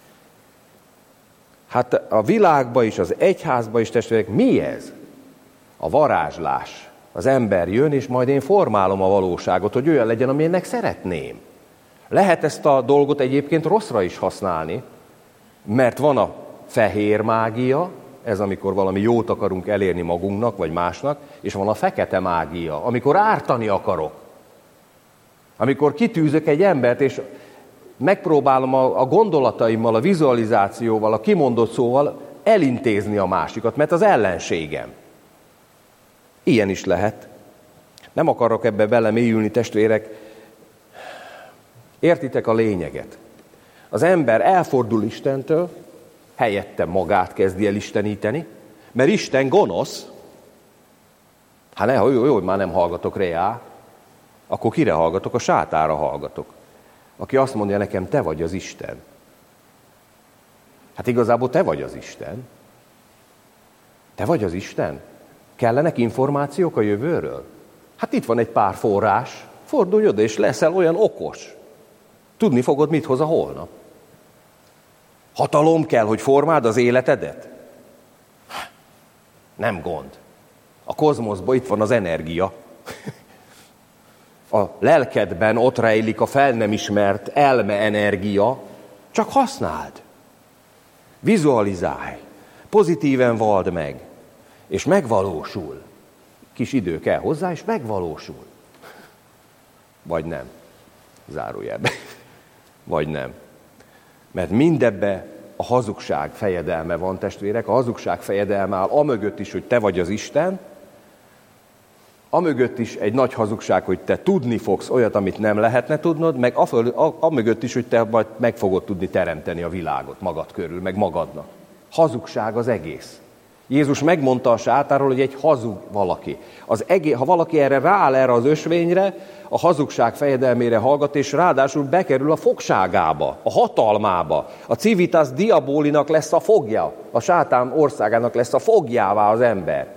Hát a világban is, az egyházban is, testvérek, mi ez? A varázslás. Az ember jön, és majd én formálom a valóságot, hogy olyan legyen, amilyennek szeretném. Lehet ezt a dolgot egyébként rosszra is használni, mert van a fehér mágia, ez amikor valami jót akarunk elérni magunknak, vagy másnak, és van a fekete mágia, amikor ártani akarok. Amikor kitűzök egy embert, és megpróbálom a, a gondolataimmal, a vizualizációval, a kimondott szóval elintézni a másikat, mert az ellenségem. Ilyen is lehet. Nem akarok ebbe belemélyülni, testvérek. Értitek a lényeget? Az ember elfordul Istentől, helyette magát kezdi el isteníteni, mert Isten gonosz. Hát ne, jó, jó, már nem hallgatok reá, akkor kire hallgatok? A sátára hallgatok. Aki azt mondja nekem, te vagy az Isten. Hát igazából te vagy az Isten. Te vagy az Isten? Kellenek információk a jövőről? Hát itt van egy pár forrás, fordulj oda, és leszel olyan okos. Tudni fogod, mit hoz a holnap. Hatalom kell, hogy formáld az életedet? Nem gond. A kozmoszban itt van az energia. A lelkedben ott rejlik a fel nem ismert elme energia, csak használd. Vizualizálj, pozitíven vald meg, és megvalósul. Kis idő kell hozzá, és megvalósul. Vagy nem. Zárójelben. Vagy nem. Mert mindebbe a hazugság fejedelme van, testvérek. A hazugság fejedelme áll amögött is, hogy te vagy az Isten, amögött is egy nagy hazugság, hogy te tudni fogsz olyat, amit nem lehetne tudnod, meg amögött is, hogy te majd meg fogod tudni teremteni a világot magad körül, meg magadnak. Hazugság az egész. Jézus megmondta a sátáról, hogy egy hazug valaki. Az egész, ha valaki erre rááll erre az ösvényre, a hazugság fejedelmére hallgat, és ráadásul bekerül a fogságába, a hatalmába. A civitas diabolinak lesz a fogja, a sátán országának lesz a fogjává az ember.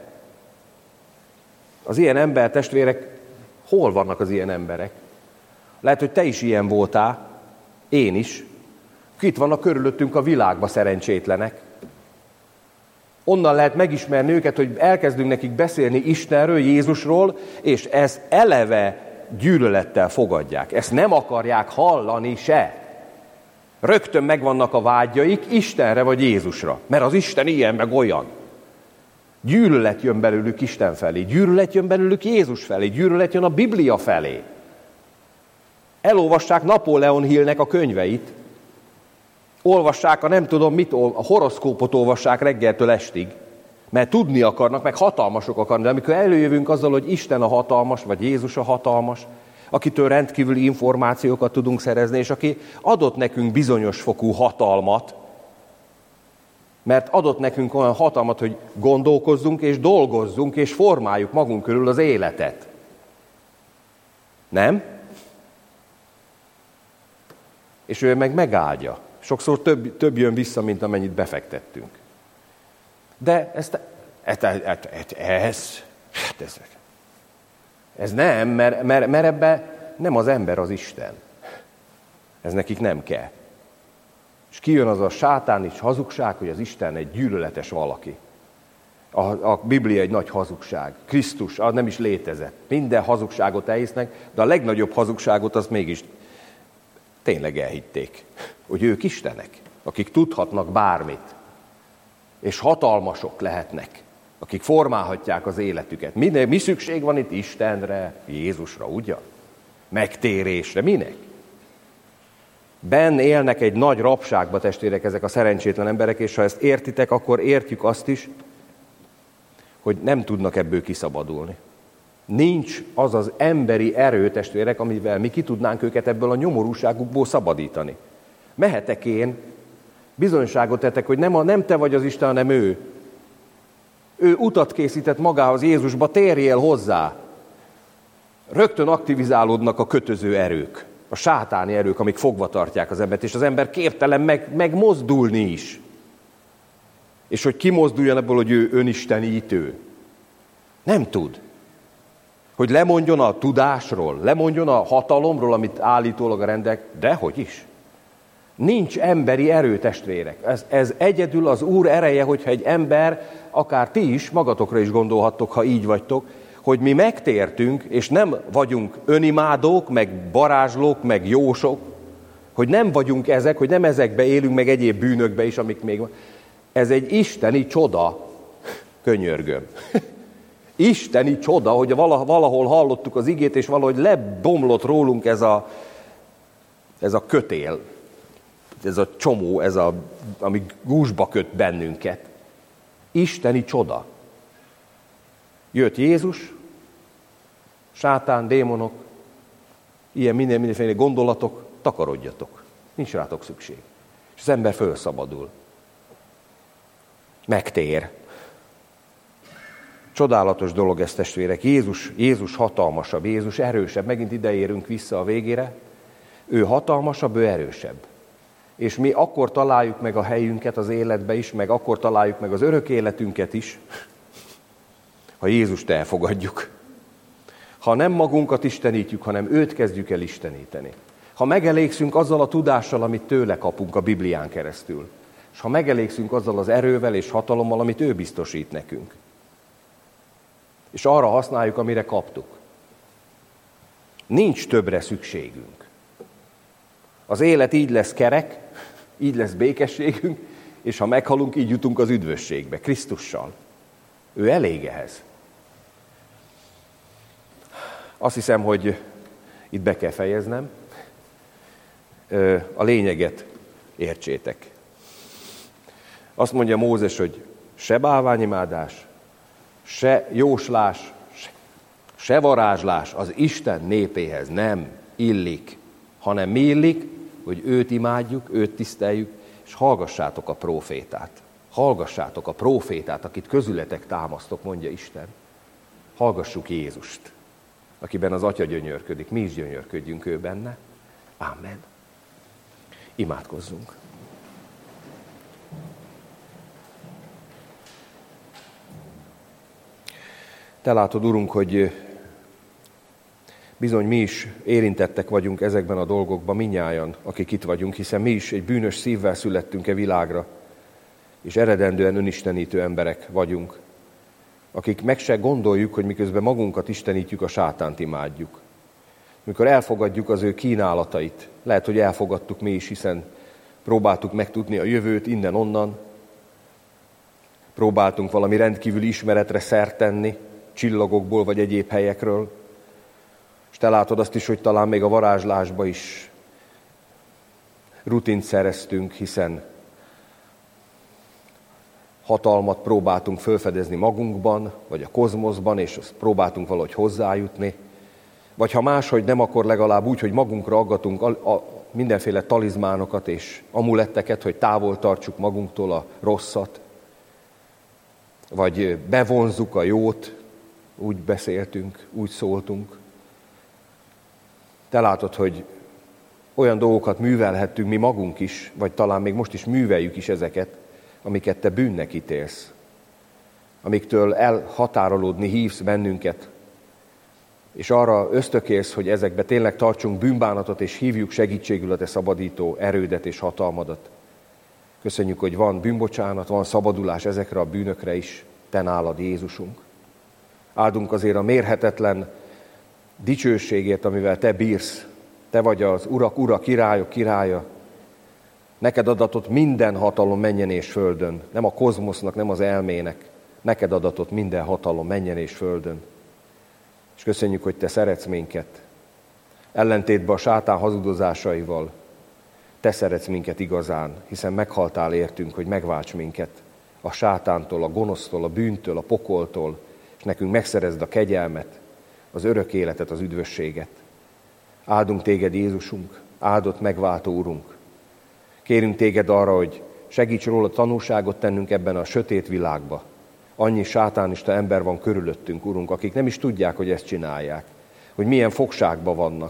Az ilyen ember, testvérek, hol vannak az ilyen emberek? Lehet, hogy te is ilyen voltál, én is. Itt vannak körülöttünk a világban szerencsétlenek. Onnan lehet megismerni őket, hogy elkezdünk nekik beszélni Istenről, Jézusról, és ezt eleve gyűlölettel fogadják. Ezt nem akarják hallani se. Rögtön megvannak a vágyaik Istenre vagy Jézusra, mert az Isten ilyen meg olyan. Gyűlölet jön belőlük Isten felé, gyűlölet jön belőlük Jézus felé, gyűlölet jön a Biblia felé. Elolvassák Napóleon Hillnek a könyveit, olvassák a nem tudom mit, a horoszkópot olvassák reggeltől estig, mert tudni akarnak, meg hatalmasok akarnak, de amikor előjövünk azzal, hogy Isten a hatalmas, vagy Jézus a hatalmas, akitől rendkívüli információkat tudunk szerezni, és aki adott nekünk bizonyos fokú hatalmat, mert adott nekünk olyan hatalmat, hogy gondolkozzunk és dolgozzunk, és formáljuk magunk körül az életet. Nem? És ő meg megáldja. Sokszor több, több jön vissza, mint amennyit befektettünk. De ezt, ez, ez, ez, ez nem, mert, mert, mert ebben nem az ember az Isten. Ez nekik nem kell. És kijön az a sátán és hazugság, hogy az Isten egy gyűlöletes valaki. A, a Biblia egy nagy hazugság. Krisztus, az nem is létezett. Minden hazugságot elhisznek, de a legnagyobb hazugságot azt mégis tényleg elhitték. Hogy ők istenek, akik tudhatnak bármit. És hatalmasok lehetnek, akik formálhatják az életüket. Mi, mi szükség van itt Istenre, Jézusra, ugyan? Megtérésre, minek? Benn élnek egy nagy rabságba, testvérek, ezek a szerencsétlen emberek, és ha ezt értitek, akkor értjük azt is, hogy nem tudnak ebből kiszabadulni. Nincs az az emberi erő, testvérek, amivel mi ki tudnánk őket ebből a nyomorúságukból szabadítani. Mehetek én, bizonyságot tettek, hogy nem, a, nem te vagy az Isten, hanem ő. Ő utat készített magához, Jézusba, térjél hozzá. Rögtön aktivizálódnak a kötöző erők, a sátáni erők, amik fogva tartják az embert, és az ember képtelen meg, megmozdulni is. És hogy kimozduljon ebből, hogy ő önistenítő. Nem tud. Hogy lemondjon a tudásról, lemondjon a hatalomról, amit állítólag a rendek, dehogy is. Nincs emberi erő, testvérek. Ez, ez egyedül az Úr ereje, hogyha egy ember, akár ti is, magatokra is gondolhattok, ha így vagytok, hogy mi megtértünk, és nem vagyunk önimádók, meg barázslók, meg jósok, hogy nem vagyunk ezek, hogy nem ezekbe élünk, meg egyéb bűnökbe is, amik még van. Ez egy isteni csoda, könyörgöm. Isteni csoda, hogy valahol hallottuk az igét, és valahogy lebomlott rólunk ez a, ez a kötél, ez a csomó, ez a, ami gúzsba köt bennünket. Isteni csoda. Jött Jézus, sátán, démonok, ilyen minden, mindenféle gondolatok, takarodjatok. Nincs rátok szükség. És az ember fölszabadul. Megtér. Csodálatos dolog ez, testvérek. Jézus, Jézus hatalmasabb, Jézus erősebb. Megint ide érünk vissza a végére. Ő hatalmasabb, ő erősebb. És mi akkor találjuk meg a helyünket az életbe is, meg akkor találjuk meg az örök életünket is, ha Jézust elfogadjuk. Ha nem magunkat istenítjük, hanem őt kezdjük el isteníteni. Ha megelégszünk azzal a tudással, amit tőle kapunk a Biblián keresztül. És ha megelégszünk azzal az erővel és hatalommal, amit ő biztosít nekünk. És arra használjuk, amire kaptuk. Nincs többre szükségünk. Az élet így lesz kerek, így lesz békességünk, és ha meghalunk, így jutunk az üdvösségbe, Krisztussal. Ő elég ehhez. Azt hiszem, hogy itt be kell fejeznem. A lényeget értsétek. Azt mondja Mózes, hogy se bálványimádás, se jóslás, se varázslás az Isten népéhez nem illik, hanem mi illik, hogy őt imádjuk, őt tiszteljük, és hallgassátok a prófétát. Hallgassátok a prófétát, akit közületek támasztok, mondja Isten. Hallgassuk Jézust, akiben az Atya gyönyörködik, mi is gyönyörködjünk ő benne. Ámen. Imádkozzunk. Te látod, Urunk, hogy bizony mi is érintettek vagyunk ezekben a dolgokban, minnyájan, akik itt vagyunk, hiszen mi is egy bűnös szívvel születtünk e világra, és eredendően önistenítő emberek vagyunk, akik meg se gondoljuk, hogy miközben magunkat istenítjük, a sátánt imádjuk. Mikor elfogadjuk az ő kínálatait, lehet, hogy elfogadtuk mi is, hiszen próbáltuk megtudni a jövőt innen-onnan, próbáltunk valami rendkívüli ismeretre szert tenni, csillagokból vagy egyéb helyekről, és te látod azt is, hogy talán még a varázslásba is rutint szereztünk, hiszen hatalmat próbáltunk felfedezni magunkban, vagy a kozmoszban, és azt próbáltunk valahogy hozzájutni. Vagy ha máshogy nem, akkor legalább úgy, hogy magunkra aggatunk a, a mindenféle talizmánokat és amuletteket, hogy távol tartsuk magunktól a rosszat. Vagy bevonzzuk a jót, úgy beszéltünk, úgy szóltunk. Te látod, hogy olyan dolgokat művelhettünk mi magunk is, vagy talán még most is műveljük is ezeket, amiket te bűnnek ítélsz, amiktől elhatárolódni hívsz bennünket, és arra ösztökélsz, hogy ezekbe tényleg tartsunk bűnbánatot, és hívjuk segítségül a te szabadító erődet és hatalmadat. Köszönjük, hogy van bűnbocsánat, van szabadulás ezekre a bűnökre is, te nálad, Jézusunk. Áldunk azért a mérhetetlen dicsőségért, amivel te bírsz. Te vagy az urak, ura, királyok királya. Neked adatott minden hatalom mennyen és földön. Nem a kozmosznak, nem az elmének. Neked adatott minden hatalom mennyen és földön. És köszönjük, hogy te szeretsz minket. Ellentétben a sátán hazudozásaival. Te szeretsz minket igazán, hiszen meghaltál értünk, hogy megválts minket a sátántól, a gonosztól, a bűntől, a pokoltól, és nekünk megszerezd a kegyelmet, az örök életet, az üdvösséget. Áldunk téged, Jézusunk, áldott megváltó Urunk. Kérünk téged arra, hogy segíts róla tanúságot tennünk ebben a sötét világba. Annyi sátánista ember van körülöttünk, Urunk, akik nem is tudják, hogy ezt csinálják, hogy milyen fogságban vannak.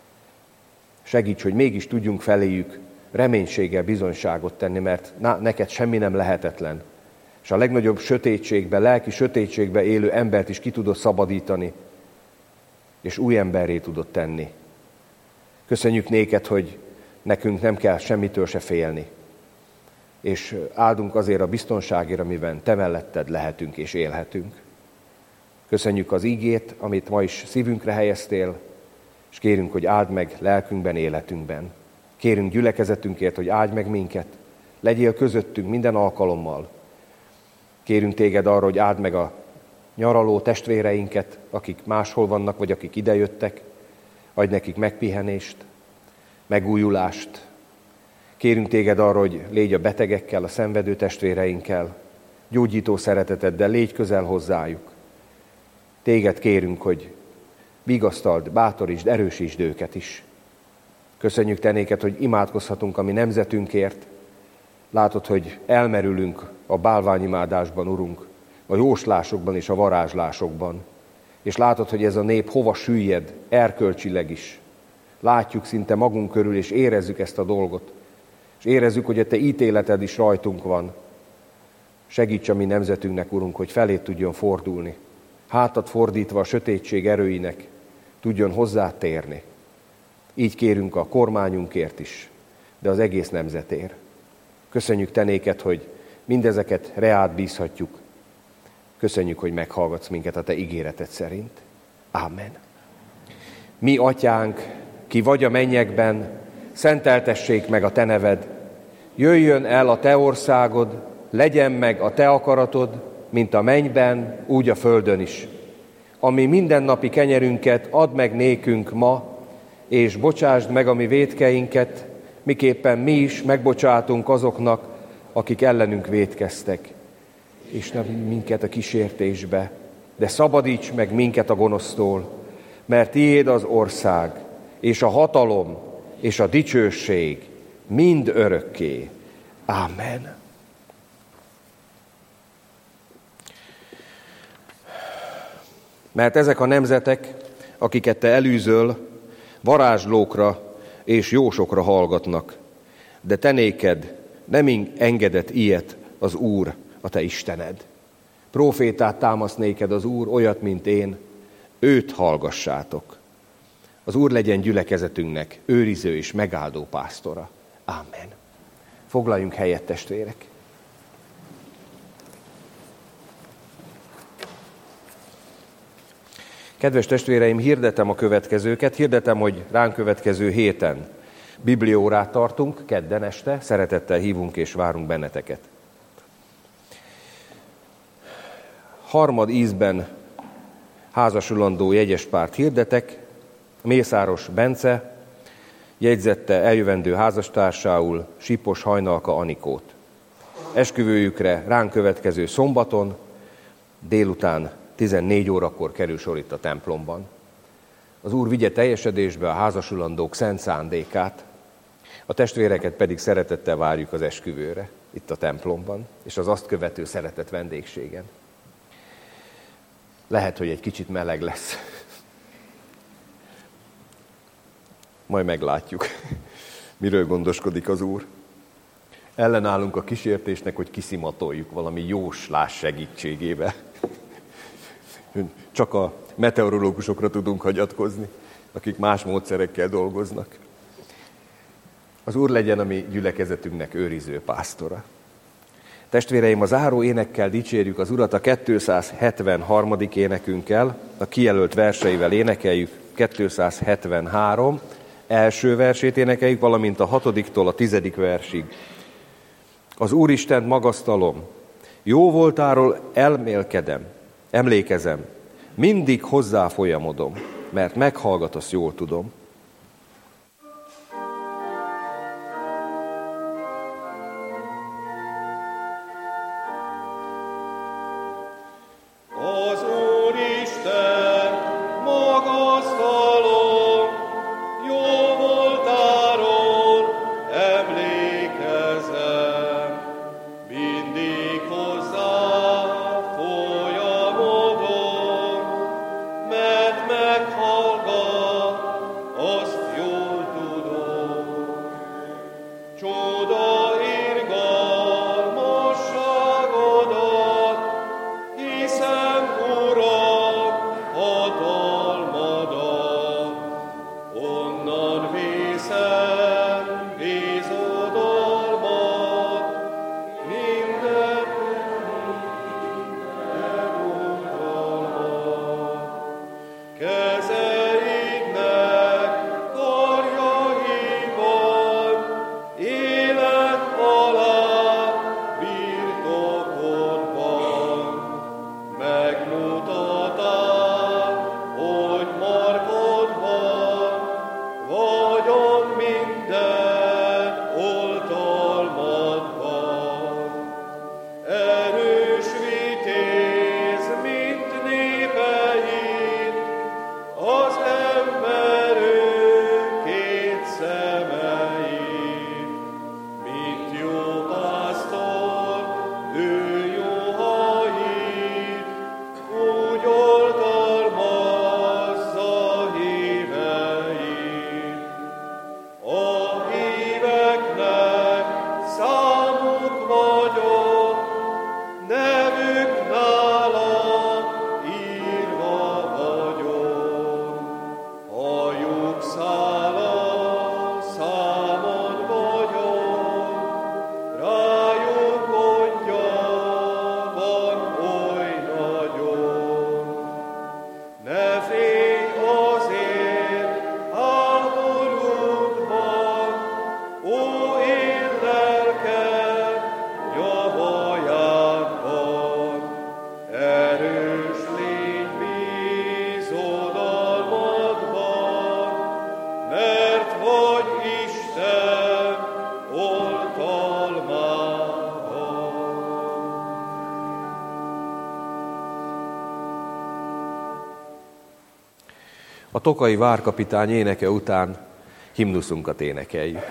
Segíts, hogy mégis tudjunk feléjük reménységgel bizonyságot tenni, mert na, neked semmi nem lehetetlen. És a legnagyobb sötétségben, lelki sötétségben élő embert is ki tudod szabadítani, és új emberré tudod tenni. Köszönjük néked, hogy nekünk nem kell semmitől se félni. És áldunk azért a biztonságért, amiben te melletted lehetünk és élhetünk. Köszönjük az ígét, amit ma is szívünkre helyeztél, és kérünk, hogy áld meg lelkünkben, életünkben. Kérünk gyülekezetünkért, hogy áldj meg minket, legyél közöttünk minden alkalommal. Kérünk téged arra, hogy áld meg a nyaraló testvéreinket, akik máshol vannak, vagy akik idejöttek, adj nekik megpihenést, megújulást. Kérünk téged arra, hogy légy a betegekkel, a szenvedő testvéreinkkel, gyógyító szereteteddel, légy közel hozzájuk. Téged kérünk, hogy vigasztald, bátorítsd, erősítsd őket is. Köszönjük te néked, hogy imádkozhatunk a mi nemzetünkért. Látod, hogy elmerülünk a bálványimádásban, Urunk, a jóslásokban és a varázslásokban. És látod, hogy ez a nép hova süllyed, erkölcsileg is. Látjuk szinte magunk körül, és érezzük ezt a dolgot. És érezzük, hogy a te ítéleted is rajtunk van. Segíts a mi nemzetünknek, Urunk, hogy felé tudjon fordulni. Hátat fordítva a sötétség erőinek tudjon hozzátérni. Így kérünk a kormányunkért is, de az egész nemzetért. Köszönjük te néked, hogy mindezeket reád bízhatjuk. Köszönjük, hogy meghallgatsz minket a te ígéreted szerint. Ámen. Mi atyánk, ki vagy a mennyekben, szenteltessék meg a te neved. Jöjjön el a te országod, legyen meg a te akaratod, mint a mennyben, úgy a földön is. Ami mindennapi kenyerünket add meg nékünk ma, és bocsásd meg a mi vétkeinket, miképpen mi is megbocsátunk azoknak, akik ellenünk vétkeztek. És ne minket a kísértésbe, de szabadíts meg minket a gonosztól, mert tiéd az ország, és a hatalom, és a dicsőség mind örökké. Ámen. Mert ezek a nemzetek, akiket te elűzöl, varázslókra és jósokra hallgatnak, de te néked nem engedett ilyet az Úr, a te Istened. Prófétát támaszt néked az Úr, olyat, mint én, őt hallgassátok. Az Úr legyen gyülekezetünknek őriző és megáldó pásztora. Ámen. Foglaljunk helyet, testvérek. Kedves testvéreim, hirdetem a következőket, hirdetem, hogy ránk következő héten bibliórát tartunk, kedden este, szeretettel hívunk és várunk benneteket. Harmad ízben házasulandó jegyespárt hirdetek, Mészáros Bence jegyzette eljövendő házastársául Sipos Hajnalka Anikót. Esküvőjükre ránk következő szombaton délután tizennégy órakor kerül sor itt a templomban. Az Úr vigye teljesedésbe a házasulandók szent szándékát, a testvéreket pedig szeretettel várjuk az esküvőre itt a templomban, és az azt követő szeretett vendégségen. Lehet, hogy egy kicsit meleg lesz. Majd meglátjuk, miről gondoskodik az Úr. Ellenállunk a kísértésnek, hogy kiszimatoljuk valami jóslás segítségével. Csak a meteorológusokra tudunk hagyatkozni, akik más módszerekkel dolgoznak. Az Úr legyen a mi gyülekezetünknek őriző pásztora. Testvéreim, a záró énekkel dicsérjük az Urat, a kétszázhetvenharmadik énekünkkel, a kijelölt verseivel énekeljük, kétszázhetvenhárom, első versét énekeljük, valamint a hatodiktól a tizedik versig. Az Úristent magasztalom, jó voltáról elmélkedem, emlékezem, mindig hozzá folyamodom, mert meghallgatasz, jól tudom. Meghallgat A Tokai várkapitány éneke után himnuszunkat énekeljük.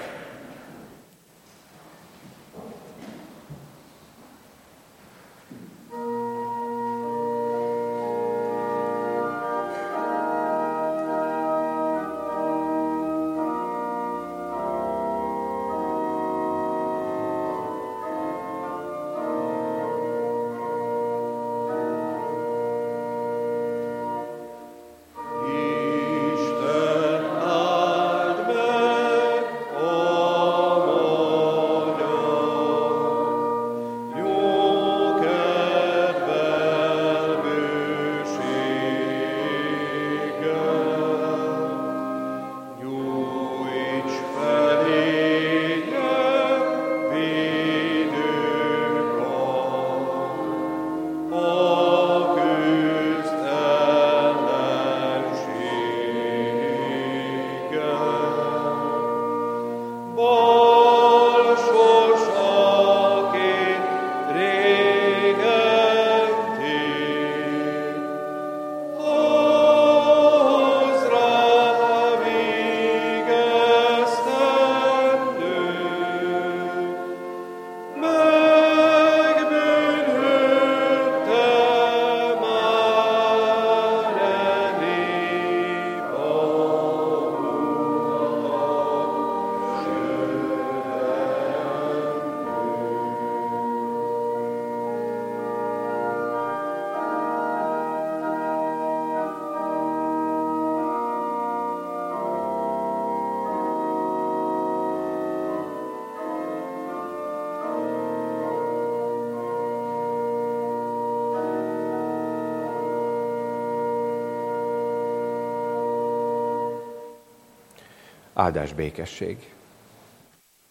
Áldás békesség!